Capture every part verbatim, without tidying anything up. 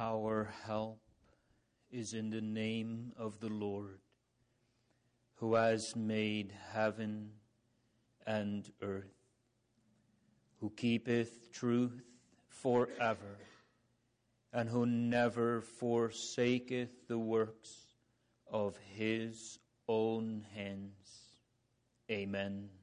Our help is in the name of the Lord, who has made heaven and earth, who keepeth truth forever, and who never forsaketh the works of his own hands. Amen.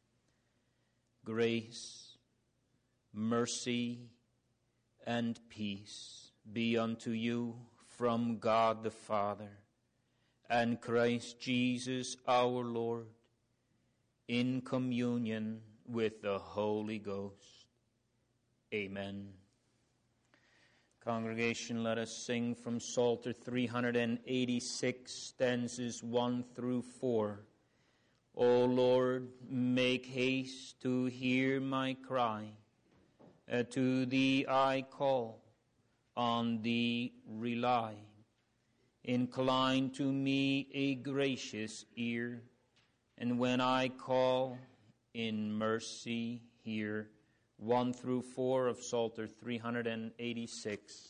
Grace, mercy, and peace be unto you from God the Father and Christ Jesus our Lord, in communion with the Holy Ghost. Amen. Congregation, let us sing from Psalter three eighty-six, stanzas one through four. O Lord, make haste to hear my cry. Uh, to Thee I call, on Thee rely. Incline to me a gracious ear, and when I call, in mercy hear. One through four of Psalter three eighty-six.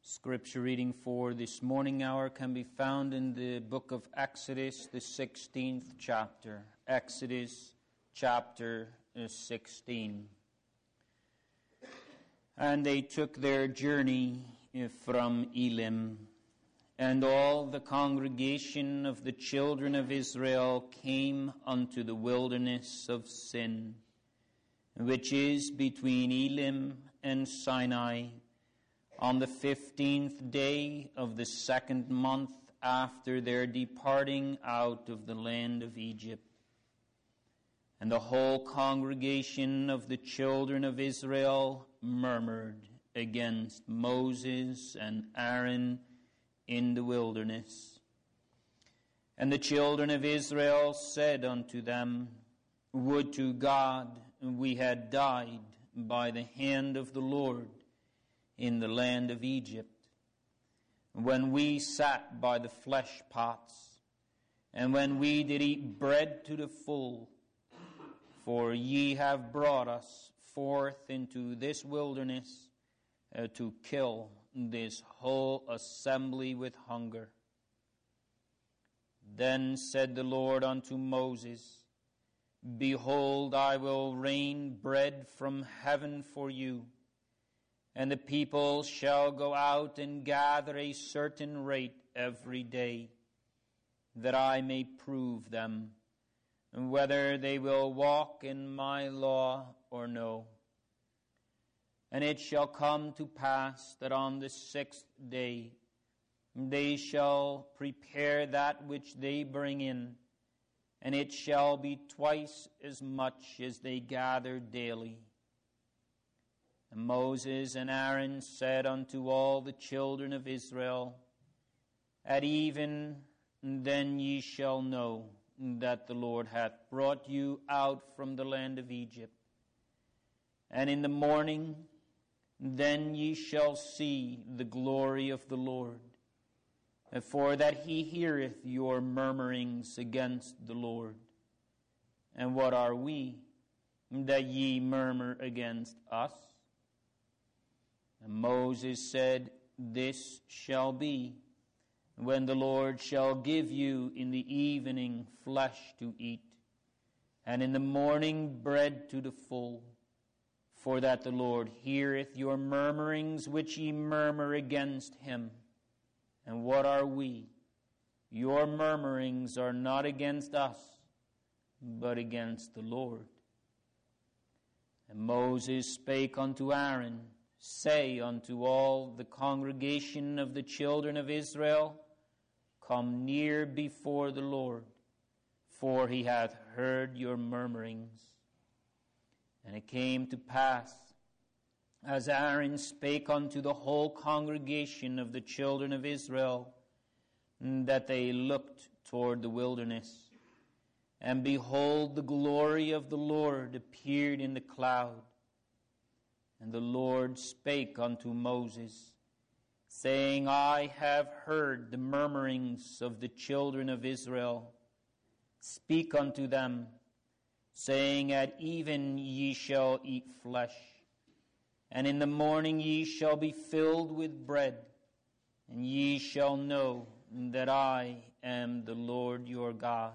Scripture reading for this morning hour can be found in the book of Exodus, the sixteenth chapter. Exodus chapter sixteen. And they took their journey from Elim, and all the congregation of the children of Israel came unto the wilderness of Sin, which is between Elim and Sinai, on the fifteenth day of the second month after their departing out of the land of Egypt. And the whole congregation of the children of Israel murmured against Moses and Aaron in the wilderness. And the children of Israel said unto them, Would to God we had died by the hand of the Lord in the land of Egypt, when we sat by the flesh pots, and when we did eat bread to the full. For ye have brought us forth into this wilderness uh, to kill this whole assembly with hunger. Then said the Lord unto Moses, Behold, I will rain bread from heaven for you, and the people shall go out and gather a certain rate every day, that I may prove them, whether they will walk in my law or no. And it shall come to pass that on the sixth day they shall prepare that which they bring in, and it shall be twice as much as they gather daily. And Moses and Aaron said unto all the children of Israel, At even then ye shall know that the Lord hath brought you out from the land of Egypt. And in the morning then ye shall see the glory of the Lord, for that he heareth your murmurings against the Lord. And what are we, that ye murmur against us? And Moses said, This shall be, when the Lord shall give you in the evening flesh to eat, and in the morning bread to the full, for that the Lord heareth your murmurings which ye murmur against him. And what are we? Your murmurings are not against us, but against the Lord. And Moses spake unto Aaron, Say unto all the congregation of the children of Israel, Come near before the Lord, for he hath heard your murmurings. And it came to pass, as Aaron spake unto the whole congregation of the children of Israel, that they looked toward the wilderness. And behold, the glory of the Lord appeared in the cloud. And the Lord spake unto Moses, saying, I have heard the murmurings of the children of Israel. Speak unto them, saying, At even ye shall eat flesh, and in the morning ye shall be filled with bread, and ye shall know that I am the Lord your God.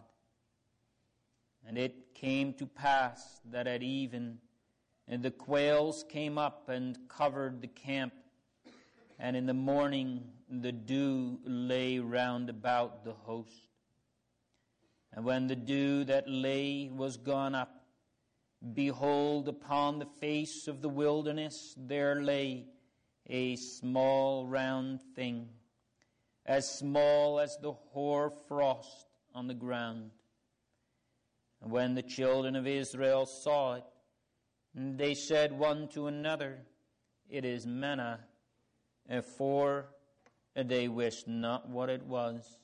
And it came to pass that at even, and the quails came up and covered the camp, and in the morning the dew lay round about the host. And when the dew that lay was gone up, behold, upon the face of the wilderness there lay a small round thing, as small as the hoar frost on the ground. And when the children of Israel saw it, they said one to another, It is manna, for they wist not what it was.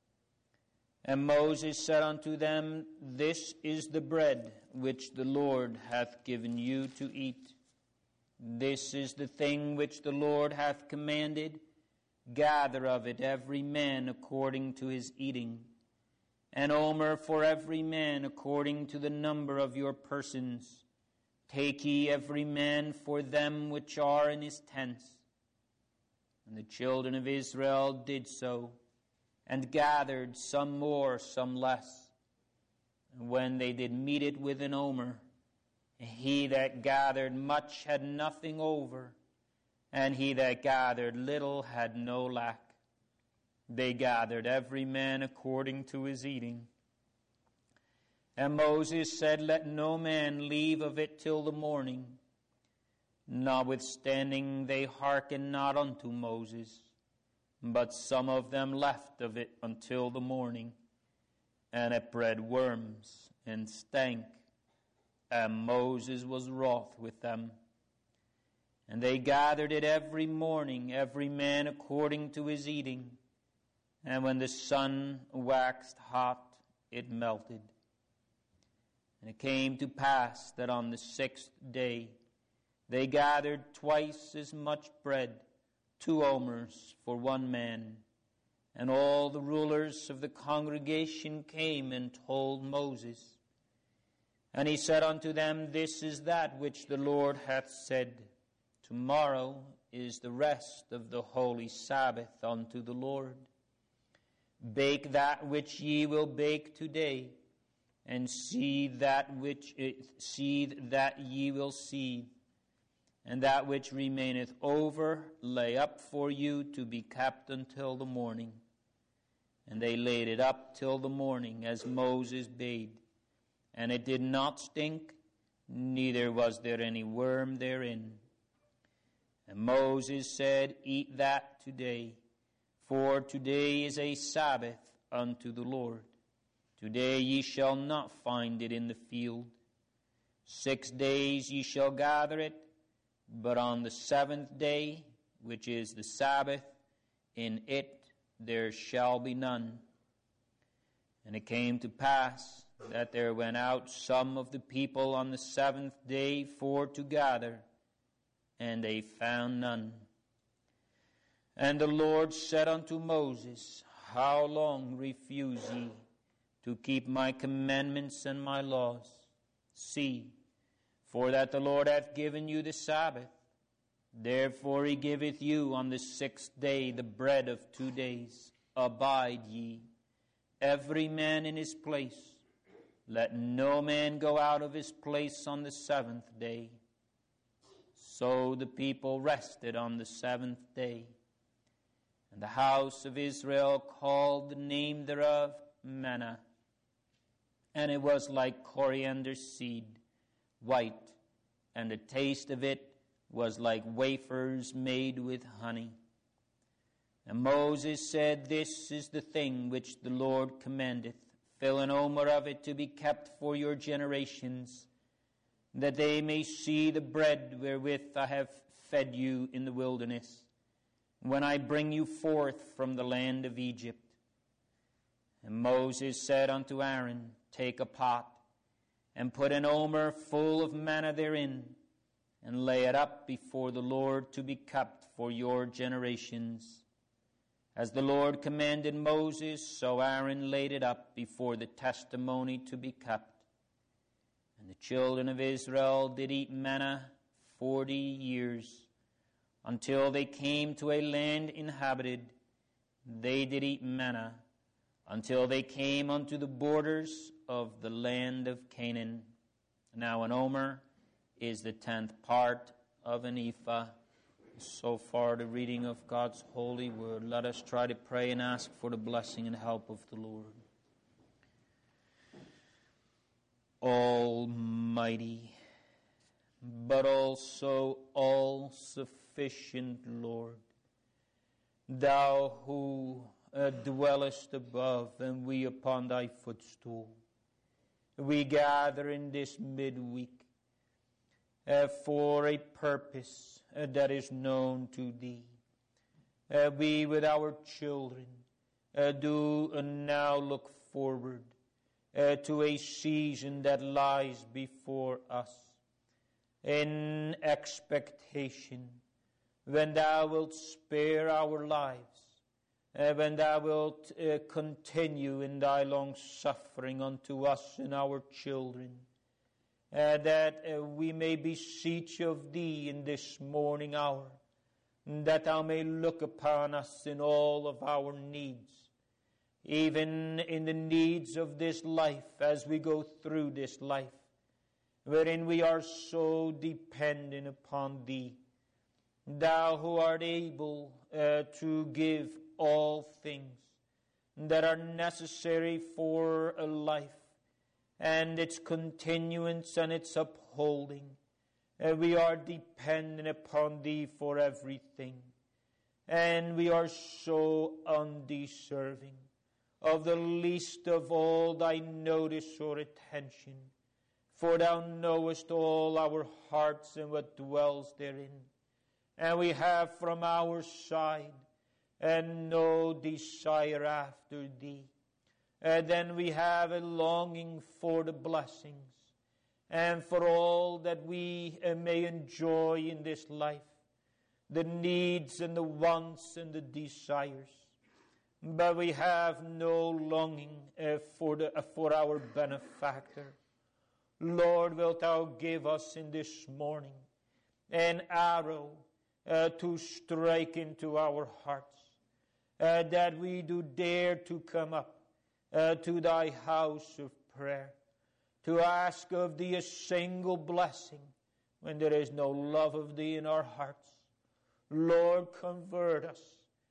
And Moses said unto them, This is the bread which the Lord hath given you to eat. This is the thing which the Lord hath commanded. Gather of it every man according to his eating, an omer for every man according to the number of your persons. Take ye every man for them which are in his tents. And the children of Israel did so, and gathered some more, some less. And when they did meet it with an omer, he that gathered much had nothing over, and he that gathered little had no lack. They gathered every man according to his eating. And Moses said, Let no man leave of it till the morning. Notwithstanding they hearkened not unto Moses, but some of them left of it until the morning, and it bred worms and stank. And Moses was wroth with them. And they gathered it every morning, every man according to his eating. And when the sun waxed hot, it melted. And it came to pass that on the sixth day they gathered twice as much bread, two omers for one man. And all the rulers of the congregation came and told Moses. And he said unto them, This is that which the Lord hath said, Tomorrow is the rest of the holy Sabbath unto the Lord. Bake that which ye will bake today, and seethe that which seethe that ye will seethe, and that which remaineth over lay up for you to be kept until the morning. And they laid it up till the morning, as Moses bade. And it did not stink, neither was there any worm therein. And Moses said, Eat that today, for today is a Sabbath unto the Lord. Today ye shall not find it in the field. Six days ye shall gather it, but on the seventh day, which is the Sabbath, in it there shall be none. And it came to pass that there went out some of the people on the seventh day for to gather, and they found none. And the Lord said unto Moses, How long refuse ye to keep my commandments and my laws? See, for that the Lord hath given you the Sabbath. Therefore he giveth you on the sixth day the bread of two days. Abide ye, every man in his place. Let no man go out of his place on the seventh day. So the people rested on the seventh day. And the house of Israel called the name thereof manna. And it was like coriander seed, white, and the taste of it was like wafers made with honey. And Moses said, This is the thing which the Lord commandeth. Fill an omer of it to be kept for your generations, that they may see the bread wherewith I have fed you in the wilderness, when I bring you forth from the land of Egypt. And Moses said unto Aaron, Take a pot, and put an omer full of manna therein, and lay it up before the Lord to be kept for your generations. As the Lord commanded Moses, so Aaron laid it up before the testimony to be kept. And the children of Israel did eat manna forty years, until they came to a land inhabited. They did eat manna, until they came unto the borders of the land of Canaan. Now an omer is the tenth part of an ephah. So far the reading of God's holy word. Let us try to pray and ask for the blessing and help of the Lord. Almighty, but also all-sufficient Lord, Thou who uh, dwellest above and we upon Thy footstool, we gather in this midweek uh, for a purpose uh, that is known to Thee. Uh, we with our children uh, do uh, now look forward uh, to a season that lies before us in expectation when Thou wilt spare our lives, uh, when Thou wilt uh, continue in Thy long suffering unto us and our children, uh, that uh, we may beseech of Thee in this morning hour that thou may look upon us in all of our needs, even in the needs of this life as we go through this life, wherein we are so dependent upon thee, thou who art able uh, to give all things that are necessary for a life and its continuance and its upholding. Uh, we are dependent upon thee for everything, and we are so undeserving of the least of all thy notice or attention, for thou knowest all our hearts and what dwells therein. And we have from our side and no desire after thee. And then we have a longing for the blessings and for all that we uh, may enjoy in this life, the needs and the wants and the desires. But we have no longing uh, for, the, uh, for our benefactor. Lord, wilt thou give us in this morning an arrow uh, to strike into our hearts, uh, that we do dare to come up uh, to thy house of prayer, to ask of thee a single blessing when there is no love of thee in our hearts. Lord, convert us.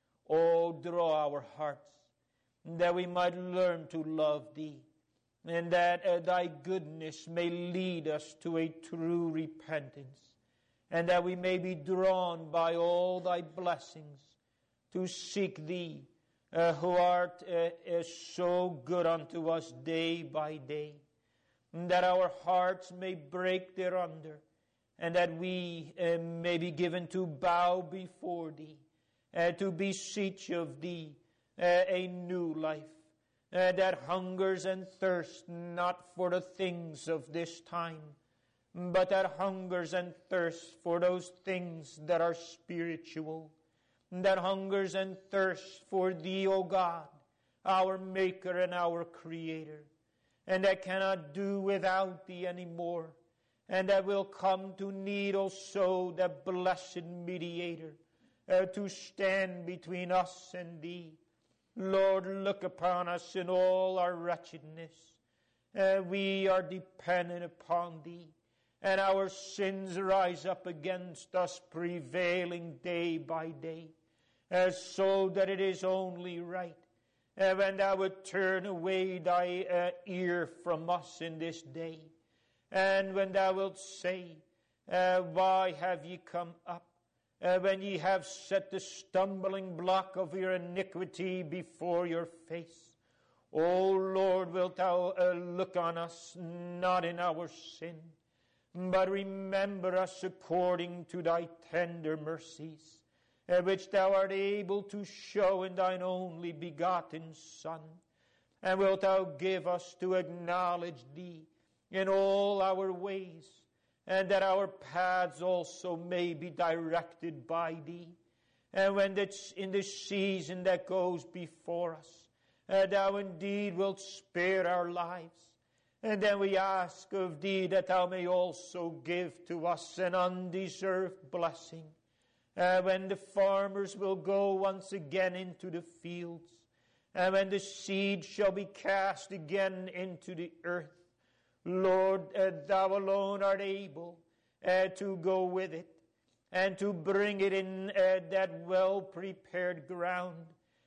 Oh, draw our hearts, that we might learn to love thee, and that uh, thy goodness may lead us to a true repentance, and that we may be drawn by all thy blessings to seek thee, uh, who art uh, uh, so good unto us day by day, and that our hearts may break thereunder, and that we uh, may be given to bow before thee, uh, to beseech of thee uh, a new life, uh, that hungers and thirsts not for the things of this time, but that hungers and thirsts for those things that are spiritual, that hungers and thirsts for thee, O God, our Maker and our Creator, and that cannot do without thee anymore, and that will come to need also the blessed mediator uh, to stand between us and thee. Lord, look upon us in all our wretchedness. Uh, we are dependent upon thee, and our sins rise up against us, prevailing day by day, uh, so that it is only right uh, when thou would turn away thy uh, ear from us in this day, and when thou wilt say, uh, why have ye come up, uh, when ye have set the stumbling block of your iniquity before your face? O Lord, wilt thou uh, look on us, not in our sin, but remember us according to thy tender mercies, uh, which thou art able to show in thine only begotten Son. And wilt thou give us to acknowledge thee in all our ways, and that our paths also may be directed by thee. And when it's in the season that goes before us, uh, thou indeed wilt spare our lives. And then we ask of thee that thou may also give to us an undeserved blessing, uh, when the farmers will go once again into the fields, and when the seed shall be cast again into the earth. Lord, uh, thou alone art able uh, to go with it and to bring it in uh, that well-prepared ground,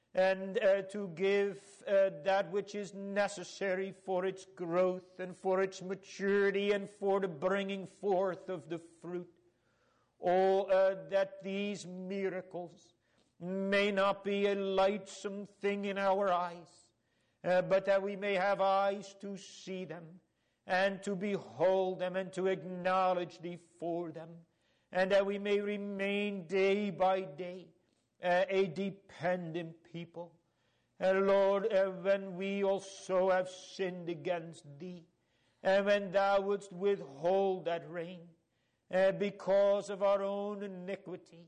and uh, to give uh, that which is necessary for its growth and for its maturity and for the bringing forth of the fruit. Oh, uh, that these miracles may not be a lightsome thing in our eyes, uh, but that we may have eyes to see them, and to behold them, and to acknowledge thee for them, and that we may remain day by day uh, a dependent people. And Lord, uh, when we also have sinned against thee, and when thou wouldst withhold that rain uh, because of our own iniquity,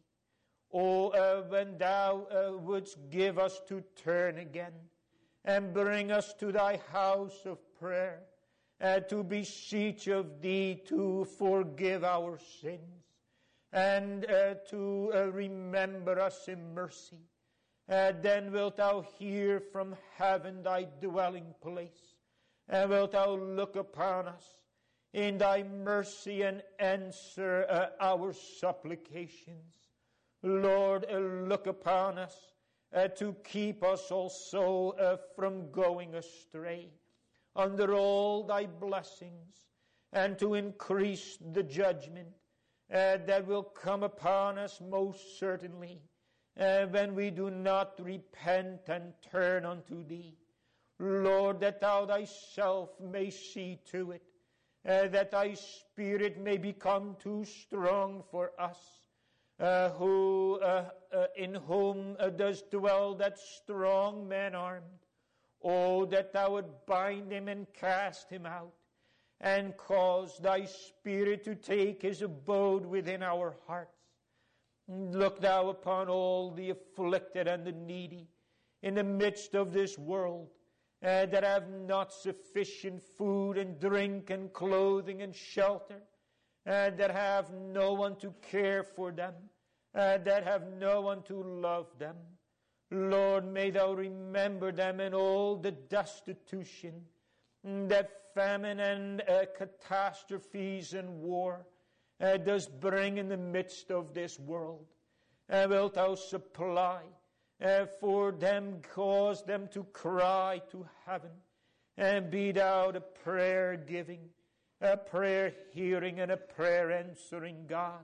or uh, when thou uh, wouldst give us to turn again and bring us to thy house of prayer, Uh, to beseech of thee to forgive our sins, and uh, to uh, remember us in mercy. Uh, then wilt thou hear from heaven, thy dwelling place, and wilt thou look upon us in thy mercy and answer uh, our supplications. Lord, uh, look upon us uh, to keep us also uh, from going astray under all thy blessings, and to increase the judgment uh, that will come upon us most certainly uh, when we do not repent and turn unto thee. Lord, that thou thyself may see to it, uh, that thy Spirit may become too strong for us, uh, who uh, uh, in whom uh, does dwell that strong man armed. Oh, that thou would bind him and cast him out, and cause thy Spirit to take his abode within our hearts. Look thou upon all the afflicted and the needy in the midst of this world, uh, that have not sufficient food and drink and clothing and shelter, uh, that have no one to care for them, uh, that have no one to love them. Lord, may thou remember them in all the destitution that famine and uh, catastrophes and war uh, does bring in the midst of this world. Uh, wilt thou supply uh, for them, cause them to cry to heaven, and be thou the prayer giving, a prayer hearing, and a prayer answering God.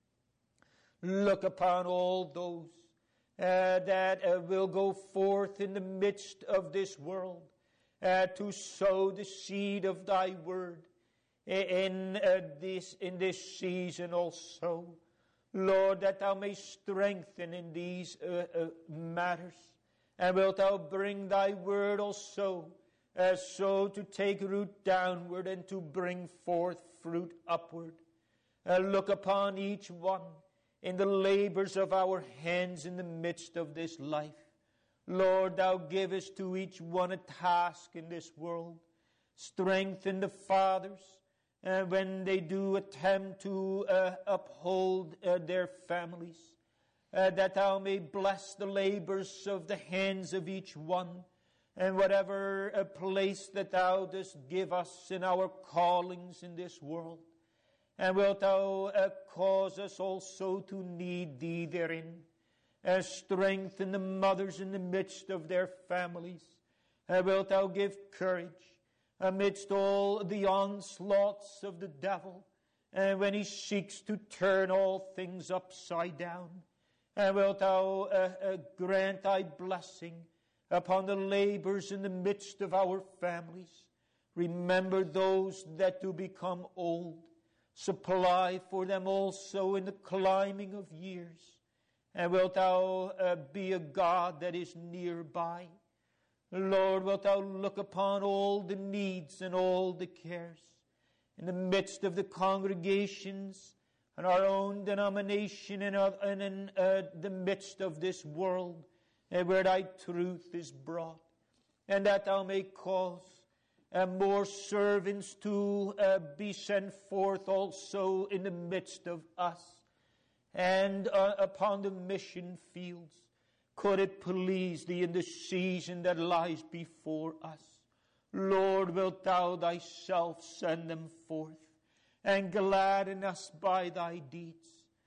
Look upon all those Uh, that uh, will go forth in the midst of this world uh, to sow the seed of thy word in uh, this in this season also. Lord, that thou may strengthen in these uh, uh, matters, and wilt thou bring thy word also uh, so to take root downward and to bring forth fruit upward. Uh, look upon each one in the labors of our hands in the midst of this life. Lord, thou givest to each one a task in this world. Strengthen the fathers uh, when they do attempt to uh, uphold uh, their families, uh, that thou may bless the labors of the hands of each one, and whatever uh, place that thou dost give us in our callings in this world. And wilt thou uh, cause us also to need thee therein, and strengthen the mothers in the midst of their families. And wilt thou give courage amidst all the onslaughts of the devil, and when he seeks to turn all things upside down. And wilt thou uh, uh, grant thy blessing upon the labors in the midst of our families. Remember those that do become old. Supply for them also in the climbing of years. And wilt thou uh, be a God that is nearby. Lord, wilt thou look upon all the needs and all the cares in the midst of the congregations and our own denomination and, uh, and in uh, the midst of this world uh, where thy truth is brought, and that thou may cause and more servants to uh, be sent forth also in the midst of us and uh, upon the mission fields. Could it please thee in the season that lies before us? Lord, wilt thou thyself send them forth and gladden us by thy deeds?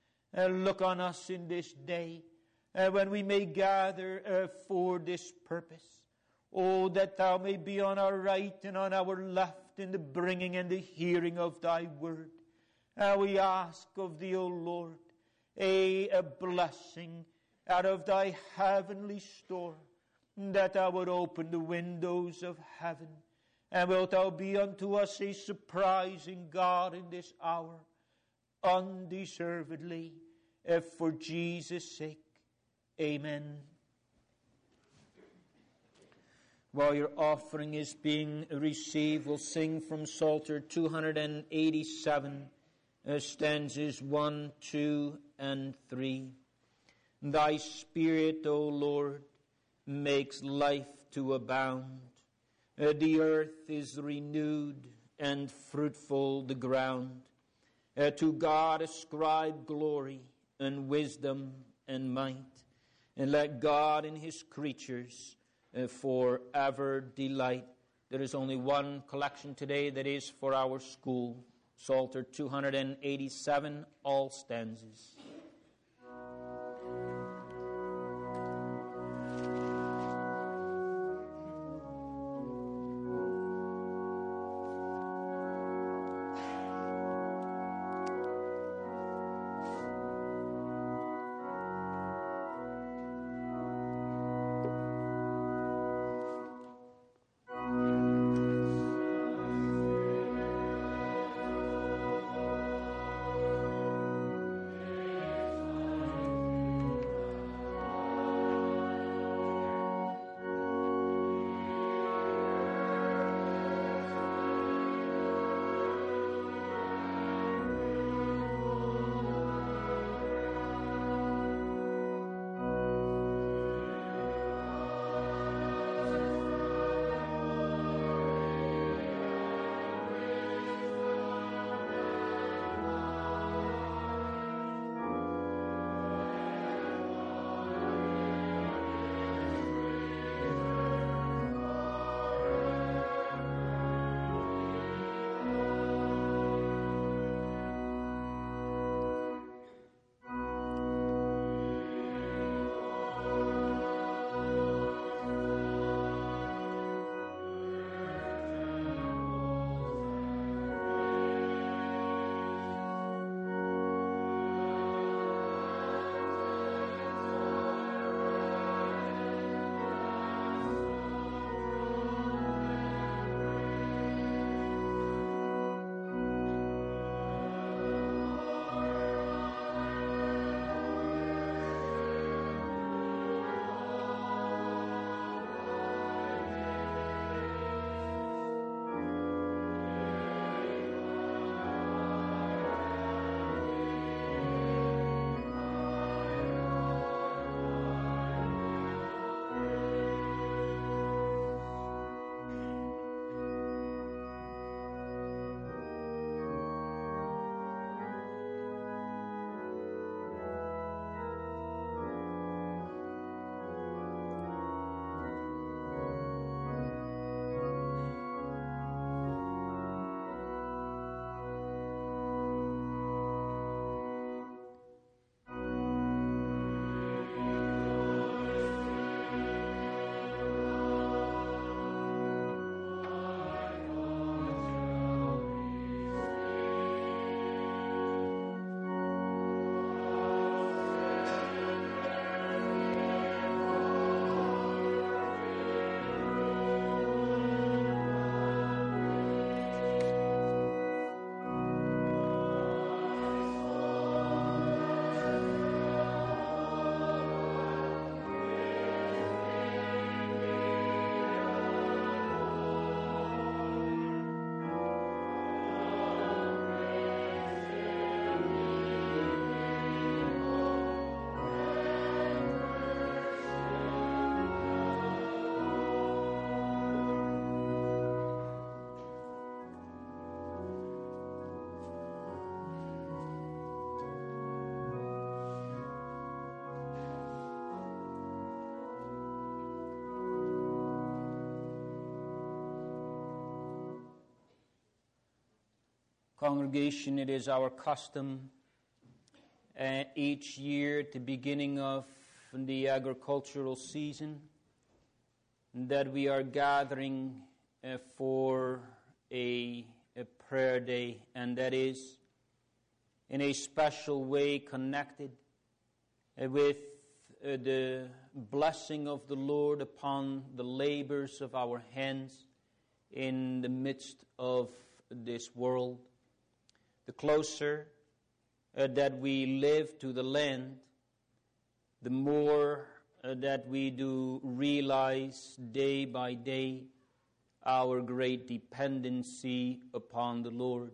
And look on us in this day uh, when we may gather uh, for this purpose. Oh, that thou may be on our right and on our left in the bringing and the hearing of thy word. And we ask of thee, O Lord, a, a blessing out of thy heavenly store, that thou would open the windows of heaven, and wilt thou be unto us a surprising God in this hour, undeservedly, if for Jesus' sake. Amen. While your offering is being received, we'll sing from Psalter two eighty-seven, uh, stanzas one, two, and three. Thy Spirit, O Lord, makes life to abound. Uh, the earth is renewed, and fruitful the ground. Uh, to God ascribe glory and wisdom and might, and let God and his creatures uh, forever delight. There is only one collection today that is for our school. Psalter two eighty-seven, all stanzas. Congregation, it is our custom uh, each year at the beginning of the agricultural season that we are gathering uh, for a, a prayer day, and that is in a special way connected uh, with uh, the blessing of the Lord upon the labors of our hands in the midst of this world. The closer uh, that we live to the land, the more uh, that we do realize day by day our great dependency upon the Lord.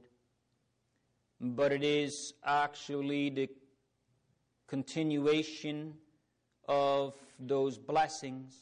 But it is actually the continuation of those blessings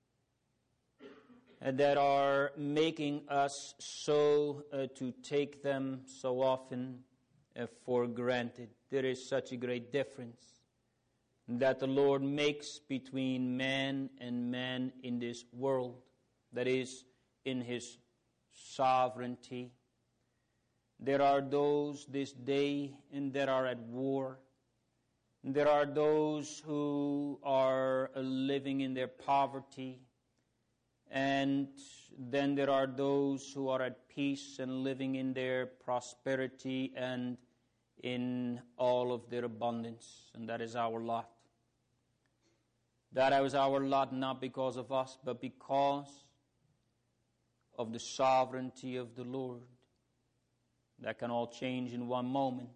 uh, that are making us so uh, to take them so often uh, for granted. There is such a great difference that the Lord makes between man and man in this world, that is, in His sovereignty. There are those this day and that are at war. There are those who are living in their poverty. And then there are those who are at peace and living in their prosperity and in all of their abundance. And that is our lot. That is our lot not because of us, but because of the sovereignty of the Lord. That can all change in one moment.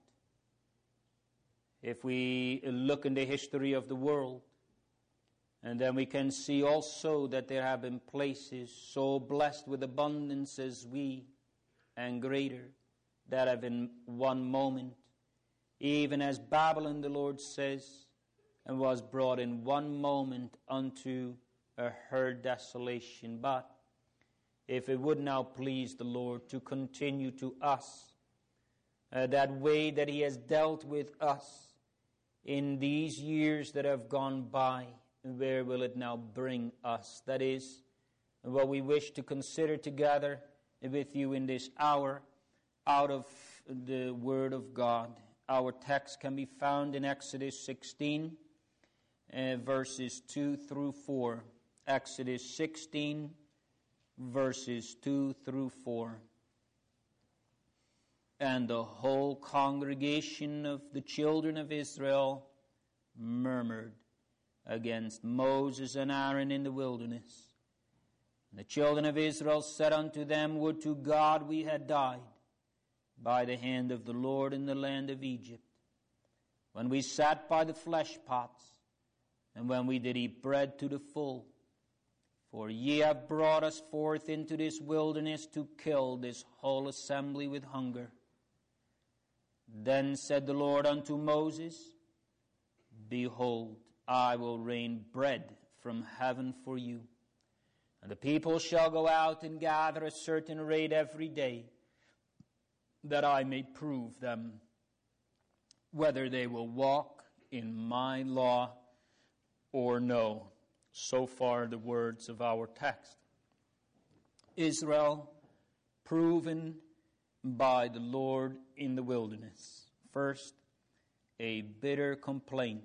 If we look in the history of the world, and then we can see also that there have been places so blessed with abundance as we, and greater, that have in one moment, even as Babylon, the Lord says, and was brought in one moment unto uh, her desolation. But if it would now please the Lord to continue to us uh, that way that He has dealt with us in these years that have gone by, where will it now bring us? That is what we wish to consider together with you in this hour out of the Word of God. Our text can be found in Exodus sixteen, uh, verses two through four. Exodus sixteen, verses two through four. And the whole congregation of the children of Israel murmured against Moses and Aaron in the wilderness. And the children of Israel said unto them, Would to God we had died by the hand of the Lord in the land of Egypt, when we sat by the flesh pots, and when we did eat bread to the full. For ye have brought us forth into this wilderness to kill this whole assembly with hunger. Then said the Lord unto Moses, Behold, I will rain bread from heaven for you, and the people shall go out and gather a certain rate every day, that I may prove them whether they will walk in my law or no. So far the words of our text. Israel proven by the Lord in the wilderness. First, a bitter complaint.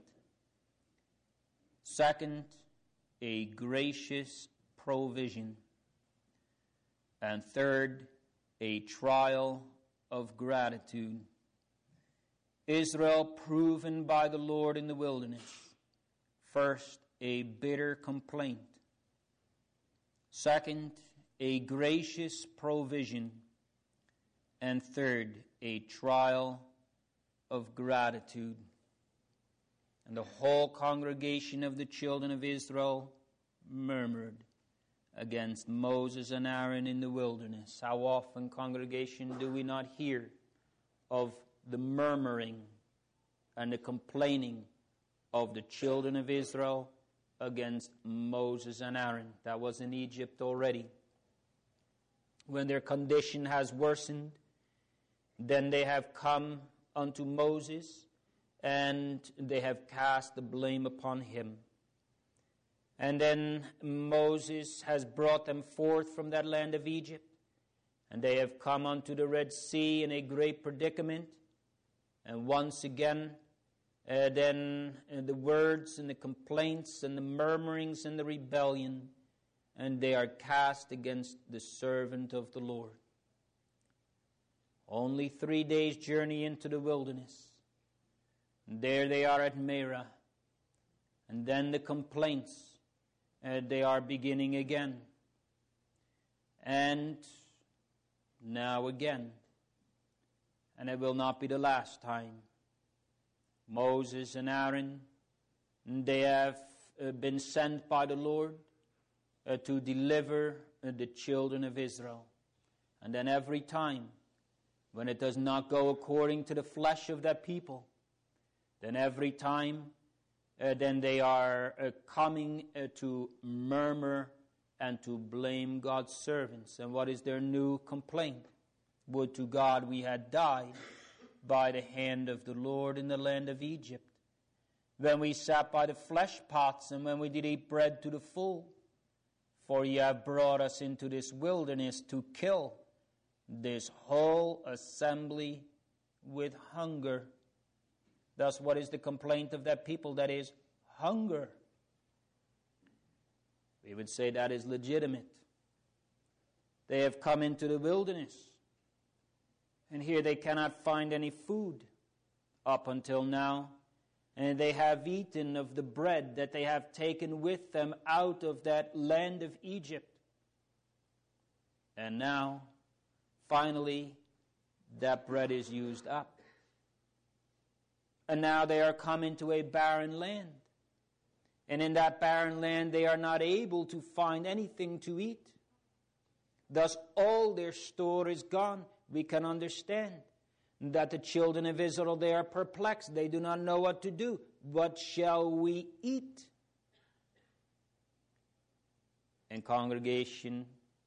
Second, a gracious provision. And third, a trial of gratitude. Israel proven by the Lord in the wilderness. First, a bitter complaint. Second, a gracious provision. And third, a trial of gratitude. And the whole congregation of the children of Israel murmured against Moses and Aaron in the wilderness. How often, congregation, do we not hear of the murmuring and the complaining of the children of Israel against Moses and Aaron? That was in Egypt already. When their condition has worsened, then they have come unto Moses, and they have cast the blame upon him. And then Moses has brought them forth from that land of Egypt, and they have come unto the Red Sea in a great predicament. And once again, uh, then uh, the words and the complaints and the murmurings and the rebellion, and they are cast against the servant of the Lord. Only three days' journey into the wilderness. And there they are at Marah. And then the complaints, uh, they are beginning again. And now again. And it will not be the last time. Moses and Aaron, they have uh, been sent by the Lord uh, to deliver uh, the children of Israel. And then every time, when it does not go according to the flesh of that people, then every time, uh, then they are uh, coming uh, to murmur and to blame God's servants. And what is their new complaint? Would to God we had died by the hand of the Lord in the land of Egypt, when we sat by the flesh pots, and when we did eat bread to the full. For ye have brought us into this wilderness to kill this whole assembly with hunger. Thus, what is the complaint of that people? That is hunger. We would say that is legitimate. They have come into the wilderness, and here they cannot find any food up until now. And they have eaten of the bread that they have taken with them out of that land of Egypt. And now, finally, that bread is used up. And now they are come into a barren land. And in that barren land they are not able to find anything to eat. Thus all their store is gone. We can understand that the children of Israel, they are perplexed. They do not know what to do. What shall we eat? And congregation,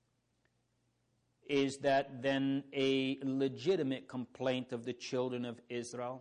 is that then a legitimate complaint of the children of Israel?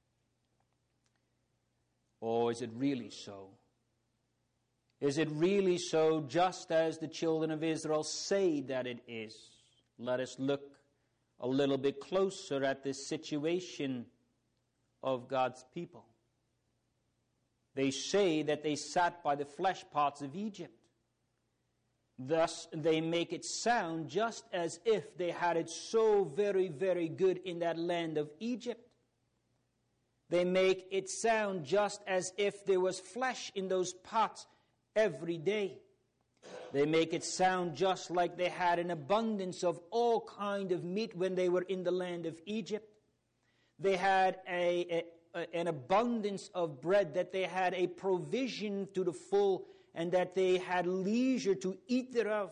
Or is it really so? Is it really so, just as the children of Israel say that it is? Let us look a little bit closer at this situation of God's people. They say that they sat by the flesh pots of Egypt. Thus, they make it sound just as if they had it so very, very good in that land of Egypt. They make it sound just as if there was flesh in those pots every day. They make it sound just like they had an abundance of all kind of meat when they were in the land of Egypt. They had a, a, an abundance of bread, that they had a provision to the full, and that they had leisure to eat thereof.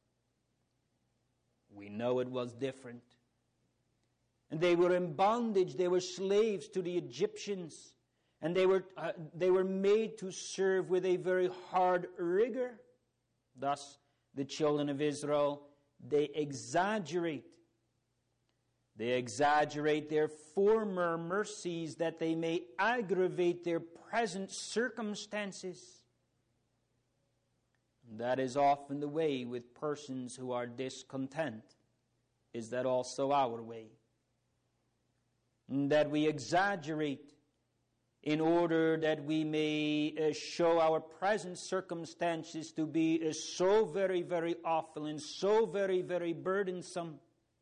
We know it was different. And they were in bondage. They were slaves to the Egyptians. And they were, uh, they were made to serve with a very hard rigor. Thus, the children of Israel, they exaggerate. They exaggerate their former mercies, that they may aggravate their present circumstances. That is often the way with persons who are discontent. Is that also our way? That we exaggerate in order that we may uh, show our present circumstances to be uh, so very, very awful and so very, very burdensome.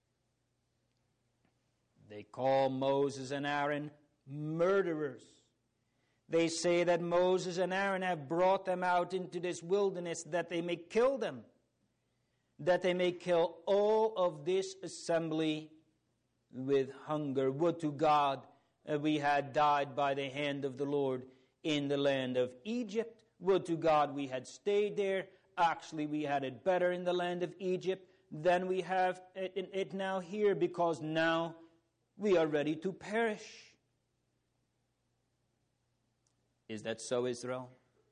They call Moses and Aaron murderers. They say that Moses and Aaron have brought them out into this wilderness that they may kill them, that they may kill all of this assembly with hunger. Would to God Uh, we had died by the hand of the Lord in the land of Egypt. Would to God we had stayed there. Actually, we had it better in the land of Egypt than we have it, it now here, because now we are ready to perish. Is that so, Israel?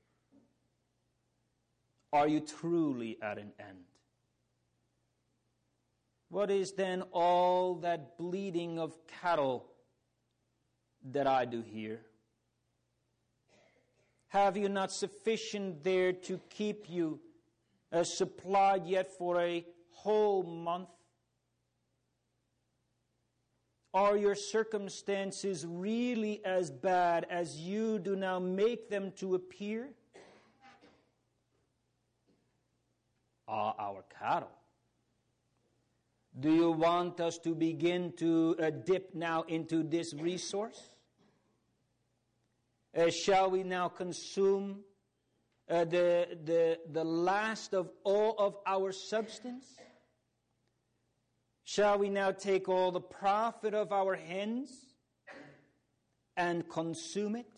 Are you truly at an end? What is then all that bleating of cattle that I do hear? Have you not sufficient there to keep you uh, supplied yet for a whole month? Are your circumstances really as bad as you do now make them to appear? Are our cattle? Do you want us to begin to uh, dip now into this resource? Uh, shall we now consume uh, the, the, the last of all of our substance? Shall we now take all the profit of our hands and consume it?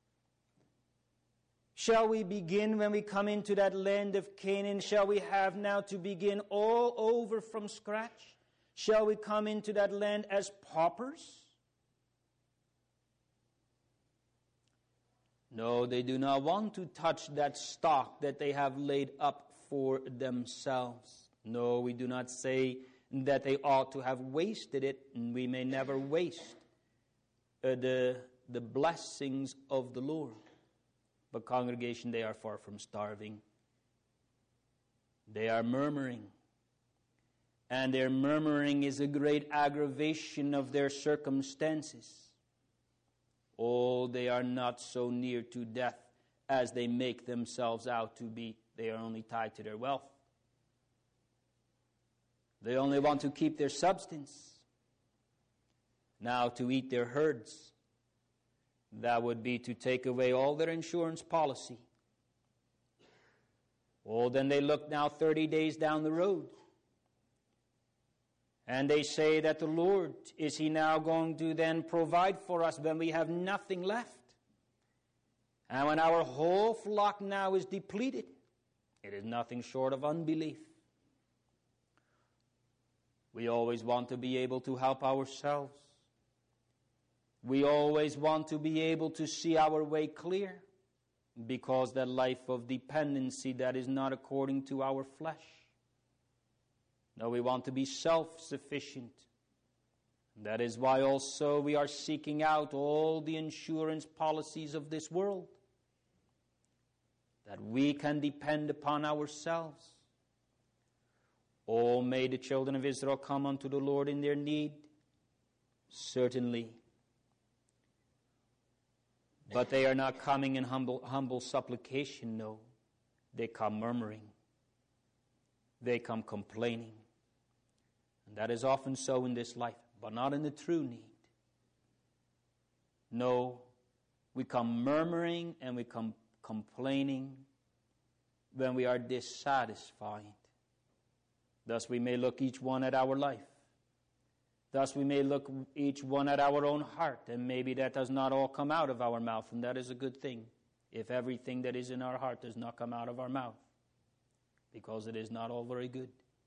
Shall we begin, when we come into that land of Canaan, shall we have now to begin all over from scratch? Shall we come into that land as paupers? No, they do not want to touch that stock that they have laid up for themselves. No, we do not say that they ought to have wasted it, and we may never waste uh, the, the blessings of the Lord. But congregation, they are far from starving. They are murmuring. And their murmuring is a great aggravation of their circumstances. Oh, they are not so near to death as they make themselves out to be. They are only tied to their wealth. They only want to keep their substance. Now, to eat their herds, that would be to take away all their insurance policy. Oh, then they look now thirty days down the road. And they say that the Lord, is He now going to then provide for us when we have nothing left? And when our whole flock now is depleted, it is nothing short of unbelief. We always want to be able to help ourselves. We always want to be able to see our way clear, because that life of dependency, that is not according to our flesh. No, we want to be self-sufficient. That is why also we are seeking out all the insurance policies of this world, that we can depend upon ourselves. Oh, may the children of Israel come unto the Lord in their need? Certainly. But they are not coming in humble, humble supplication, no. They come murmuring. They come complaining. And that is often so in this life, but not in the true need. No, we come murmuring and we come complaining when we are dissatisfied. Thus we may look each one at our life. Thus we may look each one at our own heart, and maybe that does not all come out of our mouth, and that is a good thing, if everything that is in our heart does not come out of our mouth, because it is not all very good.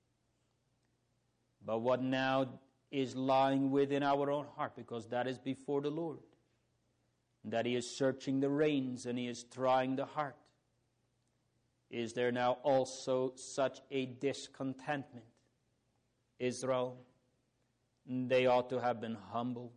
But what now is lying within our own heart, because that is before the Lord, that He is searching the reins and He is trying the heart. Is there now also such a discontentment? Israel, they ought to have been humbled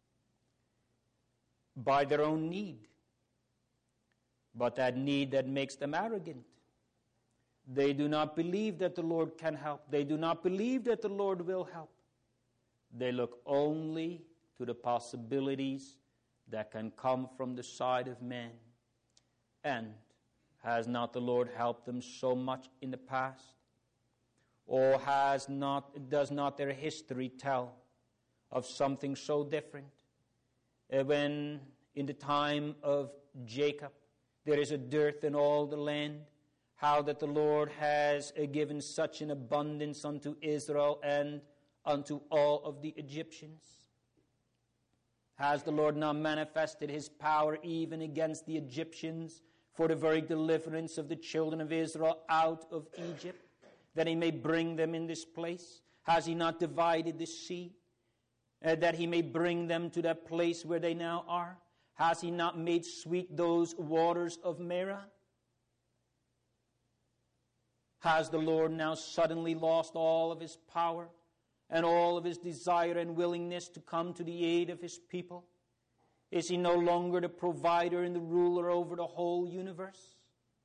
by their own need, but that need that makes them arrogant. They do not believe that the Lord can help. They do not believe that the Lord will help. They look only to the possibilities that can come from the side of man. And has not the Lord helped them so much in the past? Or has not, does not their history tell of something so different? Uh, when in the time of Jacob there is a dearth in all the land, how that the Lord has uh, given such an abundance unto Israel and unto all of the Egyptians? Has the Lord not manifested His power even against the Egyptians for the very deliverance of the children of Israel out of Egypt, that He may bring them in this place? Has He not divided the sea, uh, that He may bring them to that place where they now are? Has He not made sweet those waters of Merah? Has the Lord now suddenly lost all of His power and all of His desire and willingness to come to the aid of His people? Is He no longer the provider and the ruler over the whole universe?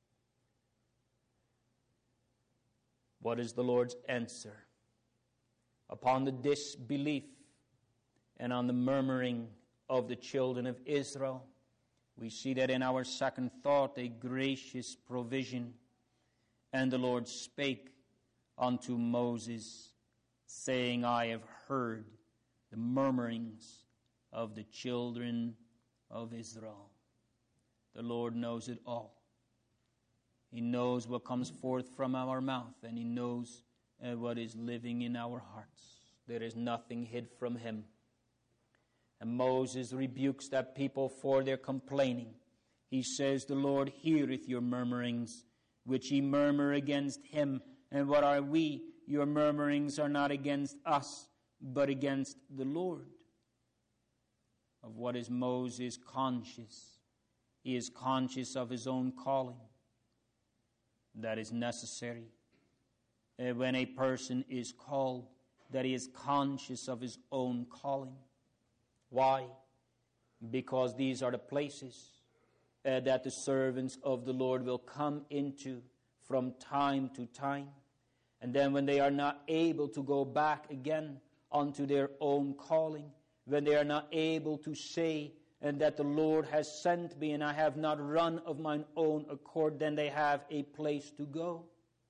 What is the Lord's answer upon the disbelief and on the murmuring of the children of Israel? We see that in our second thought, a gracious provision. And the Lord spake unto Moses, saying, I have heard the murmurings of the children of Israel. The Lord knows it all. He knows what comes forth from our mouth, and He knows uh, what is living in our hearts. There is nothing hid from Him. And Moses rebukes that people for their complaining. He says, the Lord heareth your murmurings, which ye murmur against Him. And what are we? Your murmurings are not against us, but against the Lord. Of what is Moses conscious? He is conscious of his own calling. That is necessary. Uh, when a person is called, that he is conscious of his own calling. Why? because these are the places uh, that the servants of the Lord will come into from time to time. And then when they are not able to go back again unto their own calling, when they are not able to say, and that the Lord has sent me and I have not run of mine own accord, then they have a place to go.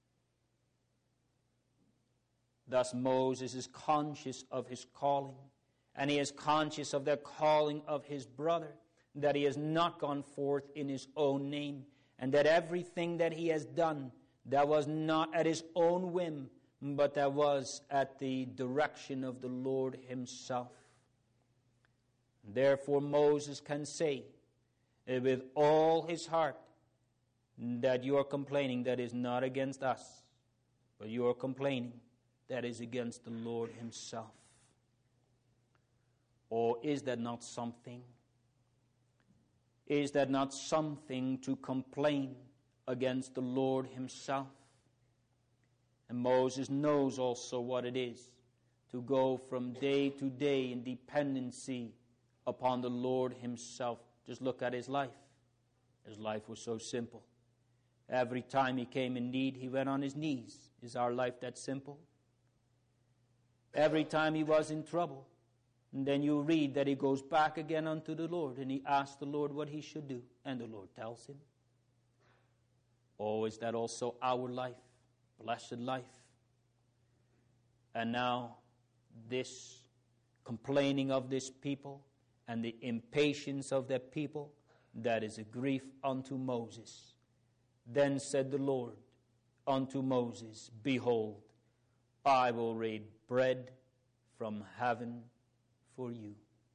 Thus Moses is conscious of his calling, and he is conscious of the calling of his brother, that he has not gone forth in his own name, and that everything that he has done, that was not at his own whim, but that was at the direction of the Lord himself. Therefore Moses can say with all his heart that you are complaining that is not against us, but you are complaining that is against the Lord himself. Or is that not something? Is that not something to complain against the Lord himself? And Moses knows also what it is to go from day to day in dependency upon the Lord himself. Just look at his life. His life was so simple. Every time he came in need, he went on his knees. Is our life that simple? Every time he was in trouble, and then you read that he goes back again unto the Lord, and he asks the Lord what he should do, and the Lord tells him. Oh, is that also our life? Blessed life. And now, this complaining of this people, and the impatience of that people, that is a grief unto Moses. Then said the Lord unto Moses, behold, I will rain bread from heaven for you.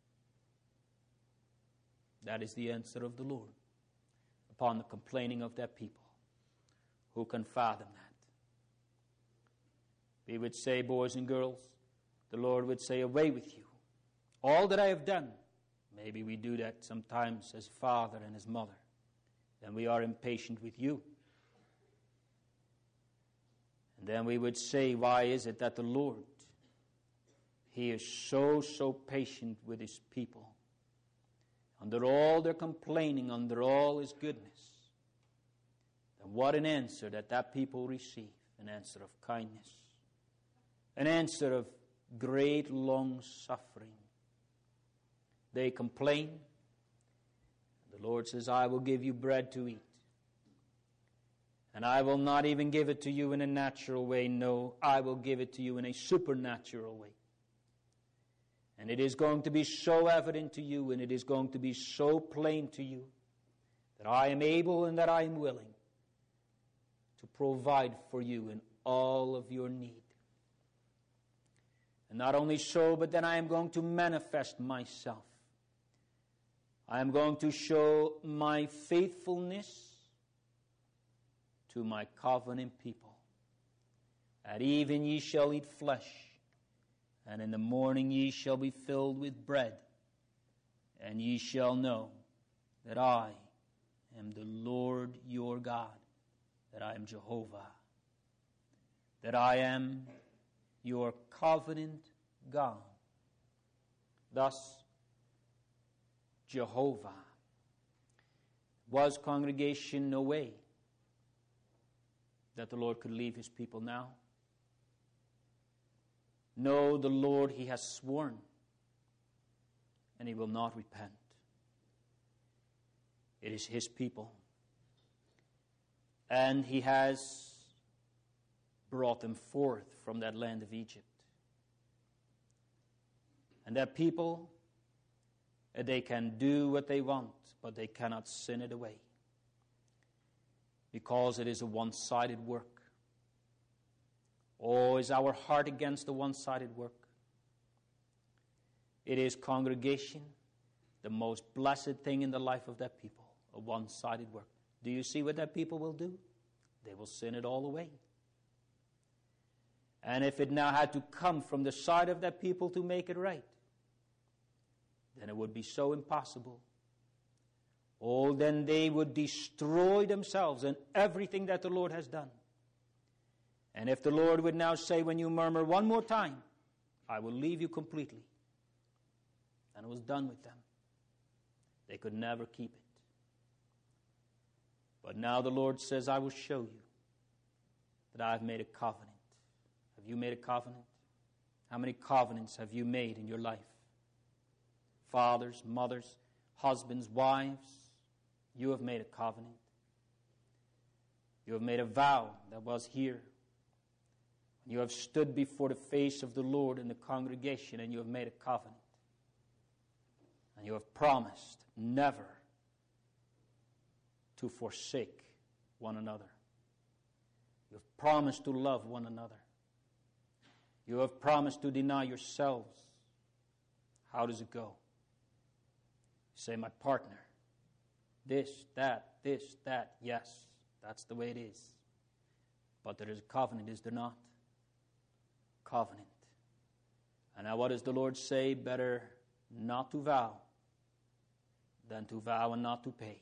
That is the answer of the Lord upon the complaining of that people. Who can fathom that? We would say, boys and girls, the Lord would say, away with you. All that I have done. Maybe we do that sometimes as father and as mother. Then we are impatient with you. And then we would say, why is it that the Lord, he is so, so patient with his people? Under all their complaining, under all his goodness. And what an answer that that people receive. An answer of kindness. An answer of great long suffering. They complain. The Lord says, I will give you bread to eat. And I will not even give it to you in a natural way. No, I will give it to you in a supernatural way. And it is going to be so evident to you, and it is going to be so plain to you, that I am able and that I am willing to provide for you in all of your need. And not only so, but then I am going to manifest myself. I am going to show my faithfulness to my covenant people. At even ye shall eat flesh, and in the morning ye shall be filled with bread, and ye shall know that I am the Lord your God, that I am Jehovah, that I am your covenant God. Thus, Jehovah. Was, congregation, no way that the Lord could leave his people now? No, the Lord, he has sworn, and he will not repent. It is his people. And he has brought them forth from that land of Egypt. And that people, they can do what they want, but they cannot sin it away. Because it is a one-sided work. Oh, is our heart against the one-sided work? It is, congregation, the most blessed thing in the life of that people, a one-sided work. Do you see what that people will do? They will sin it all away. And if it now had to come from the side of that people to make it right, then it would be so impossible. Oh, then they would destroy themselves and everything that the Lord has done. And if the Lord would now say, when you murmur one more time, I will leave you completely. And it was done with them. They could never keep it. But now the Lord says, I will show you that I have made a covenant. Have you made a covenant? How many covenants have you made in your life? Fathers, mothers, husbands, wives, you have made a covenant. You have made a vow that was here. You have stood before the face of the Lord in the congregation, and you have made a covenant. And you have promised never to forsake one another. You have promised to love one another. You have promised to deny yourselves. How does it go? You say, my partner, this, that, this, that, yes, that's the way it is. But there is a covenant, is there not? Covenant. And now what does the Lord say? Better not to vow than to vow and not to pay.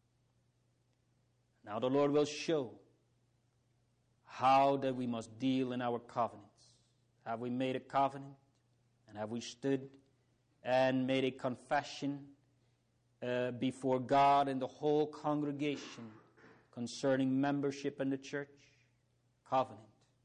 Now the Lord will show how that we must deal in our covenants. Have we made a covenant? And have we stood and made a confession uh, before God and the whole congregation concerning membership in the church? Covenant.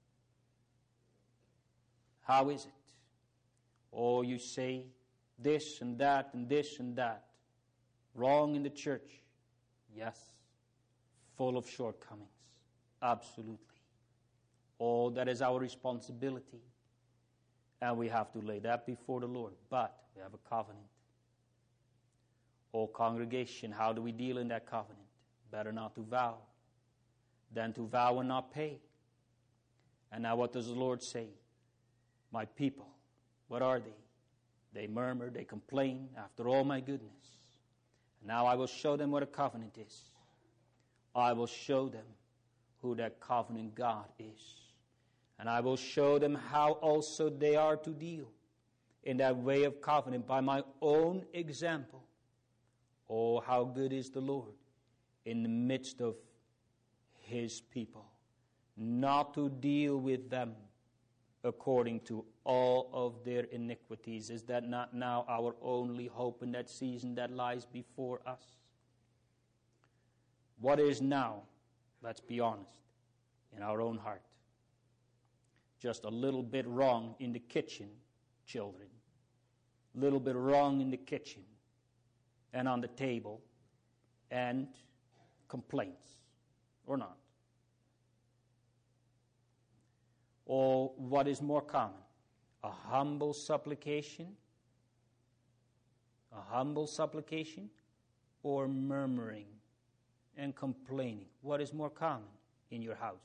How is it? Oh, you say this and that and this and that. Wrong in the church. Yes. Full of shortcomings. Absolutely. Oh, that is our responsibility. And we have to lay that before the Lord. But we have a covenant. Oh, congregation, how do we deal in that covenant? Better not to vow than to vow and not pay. And now what does the Lord say? My people, what are they? They murmur, they complain after all my goodness. And now I will show them what a covenant is. I will show them who that covenant God is. And I will show them how also they are to deal in that way of covenant by my own example. Oh, how good is the Lord in the midst of His people, not to deal with them according to all of their iniquities. Is that not now our only hope in that season that lies before us? What is now, let's be honest, in our own heart? Just a little bit wrong in the kitchen, children. A little bit wrong in the kitchen and on the table, and complaints, or not? Or what is more common? A humble supplication? A humble supplication? Or murmuring and complaining? What is more common in your house?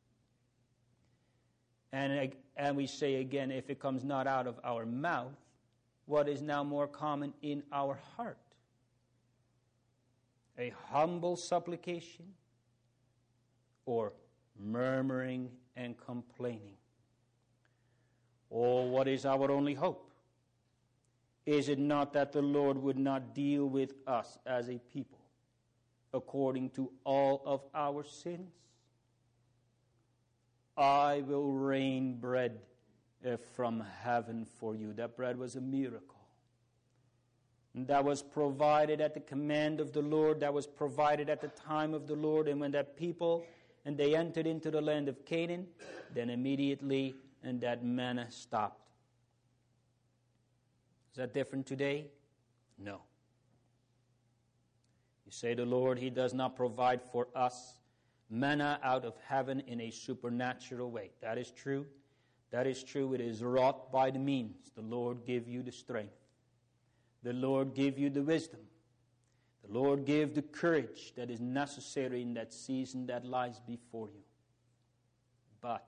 And, and we say again, if it comes not out of our mouth, what is now more common in our heart? A humble supplication or murmuring and complaining? Oh, what is our only hope? Is it not that the Lord would not deal with us as a people according to all of our sins? I will rain bread uh, from heaven for you. That bread was a miracle. And that was provided at the command of the Lord. That was provided at the time of the Lord. And when that people, and they entered into the land of Canaan, then immediately, and that manna stopped. Is that different today? No. You say the Lord, He does not provide for us manna out of heaven in a supernatural way. That is true. That is true. It is wrought by the means. The Lord give you the strength. The Lord give you the wisdom. The Lord give the courage that is necessary in that season that lies before you. But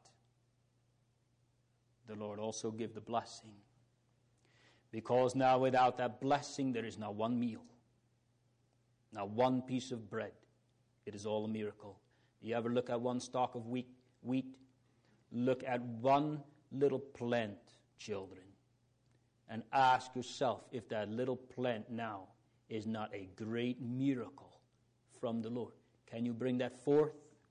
the Lord also give the blessing. Because now without that blessing there is not one meal. Not one piece of bread. It is all a miracle. You ever look at one stalk of wheat? wheat? Look at one little plant, children, and ask yourself if that little plant now is not a great miracle from the Lord. Can you bring that forth?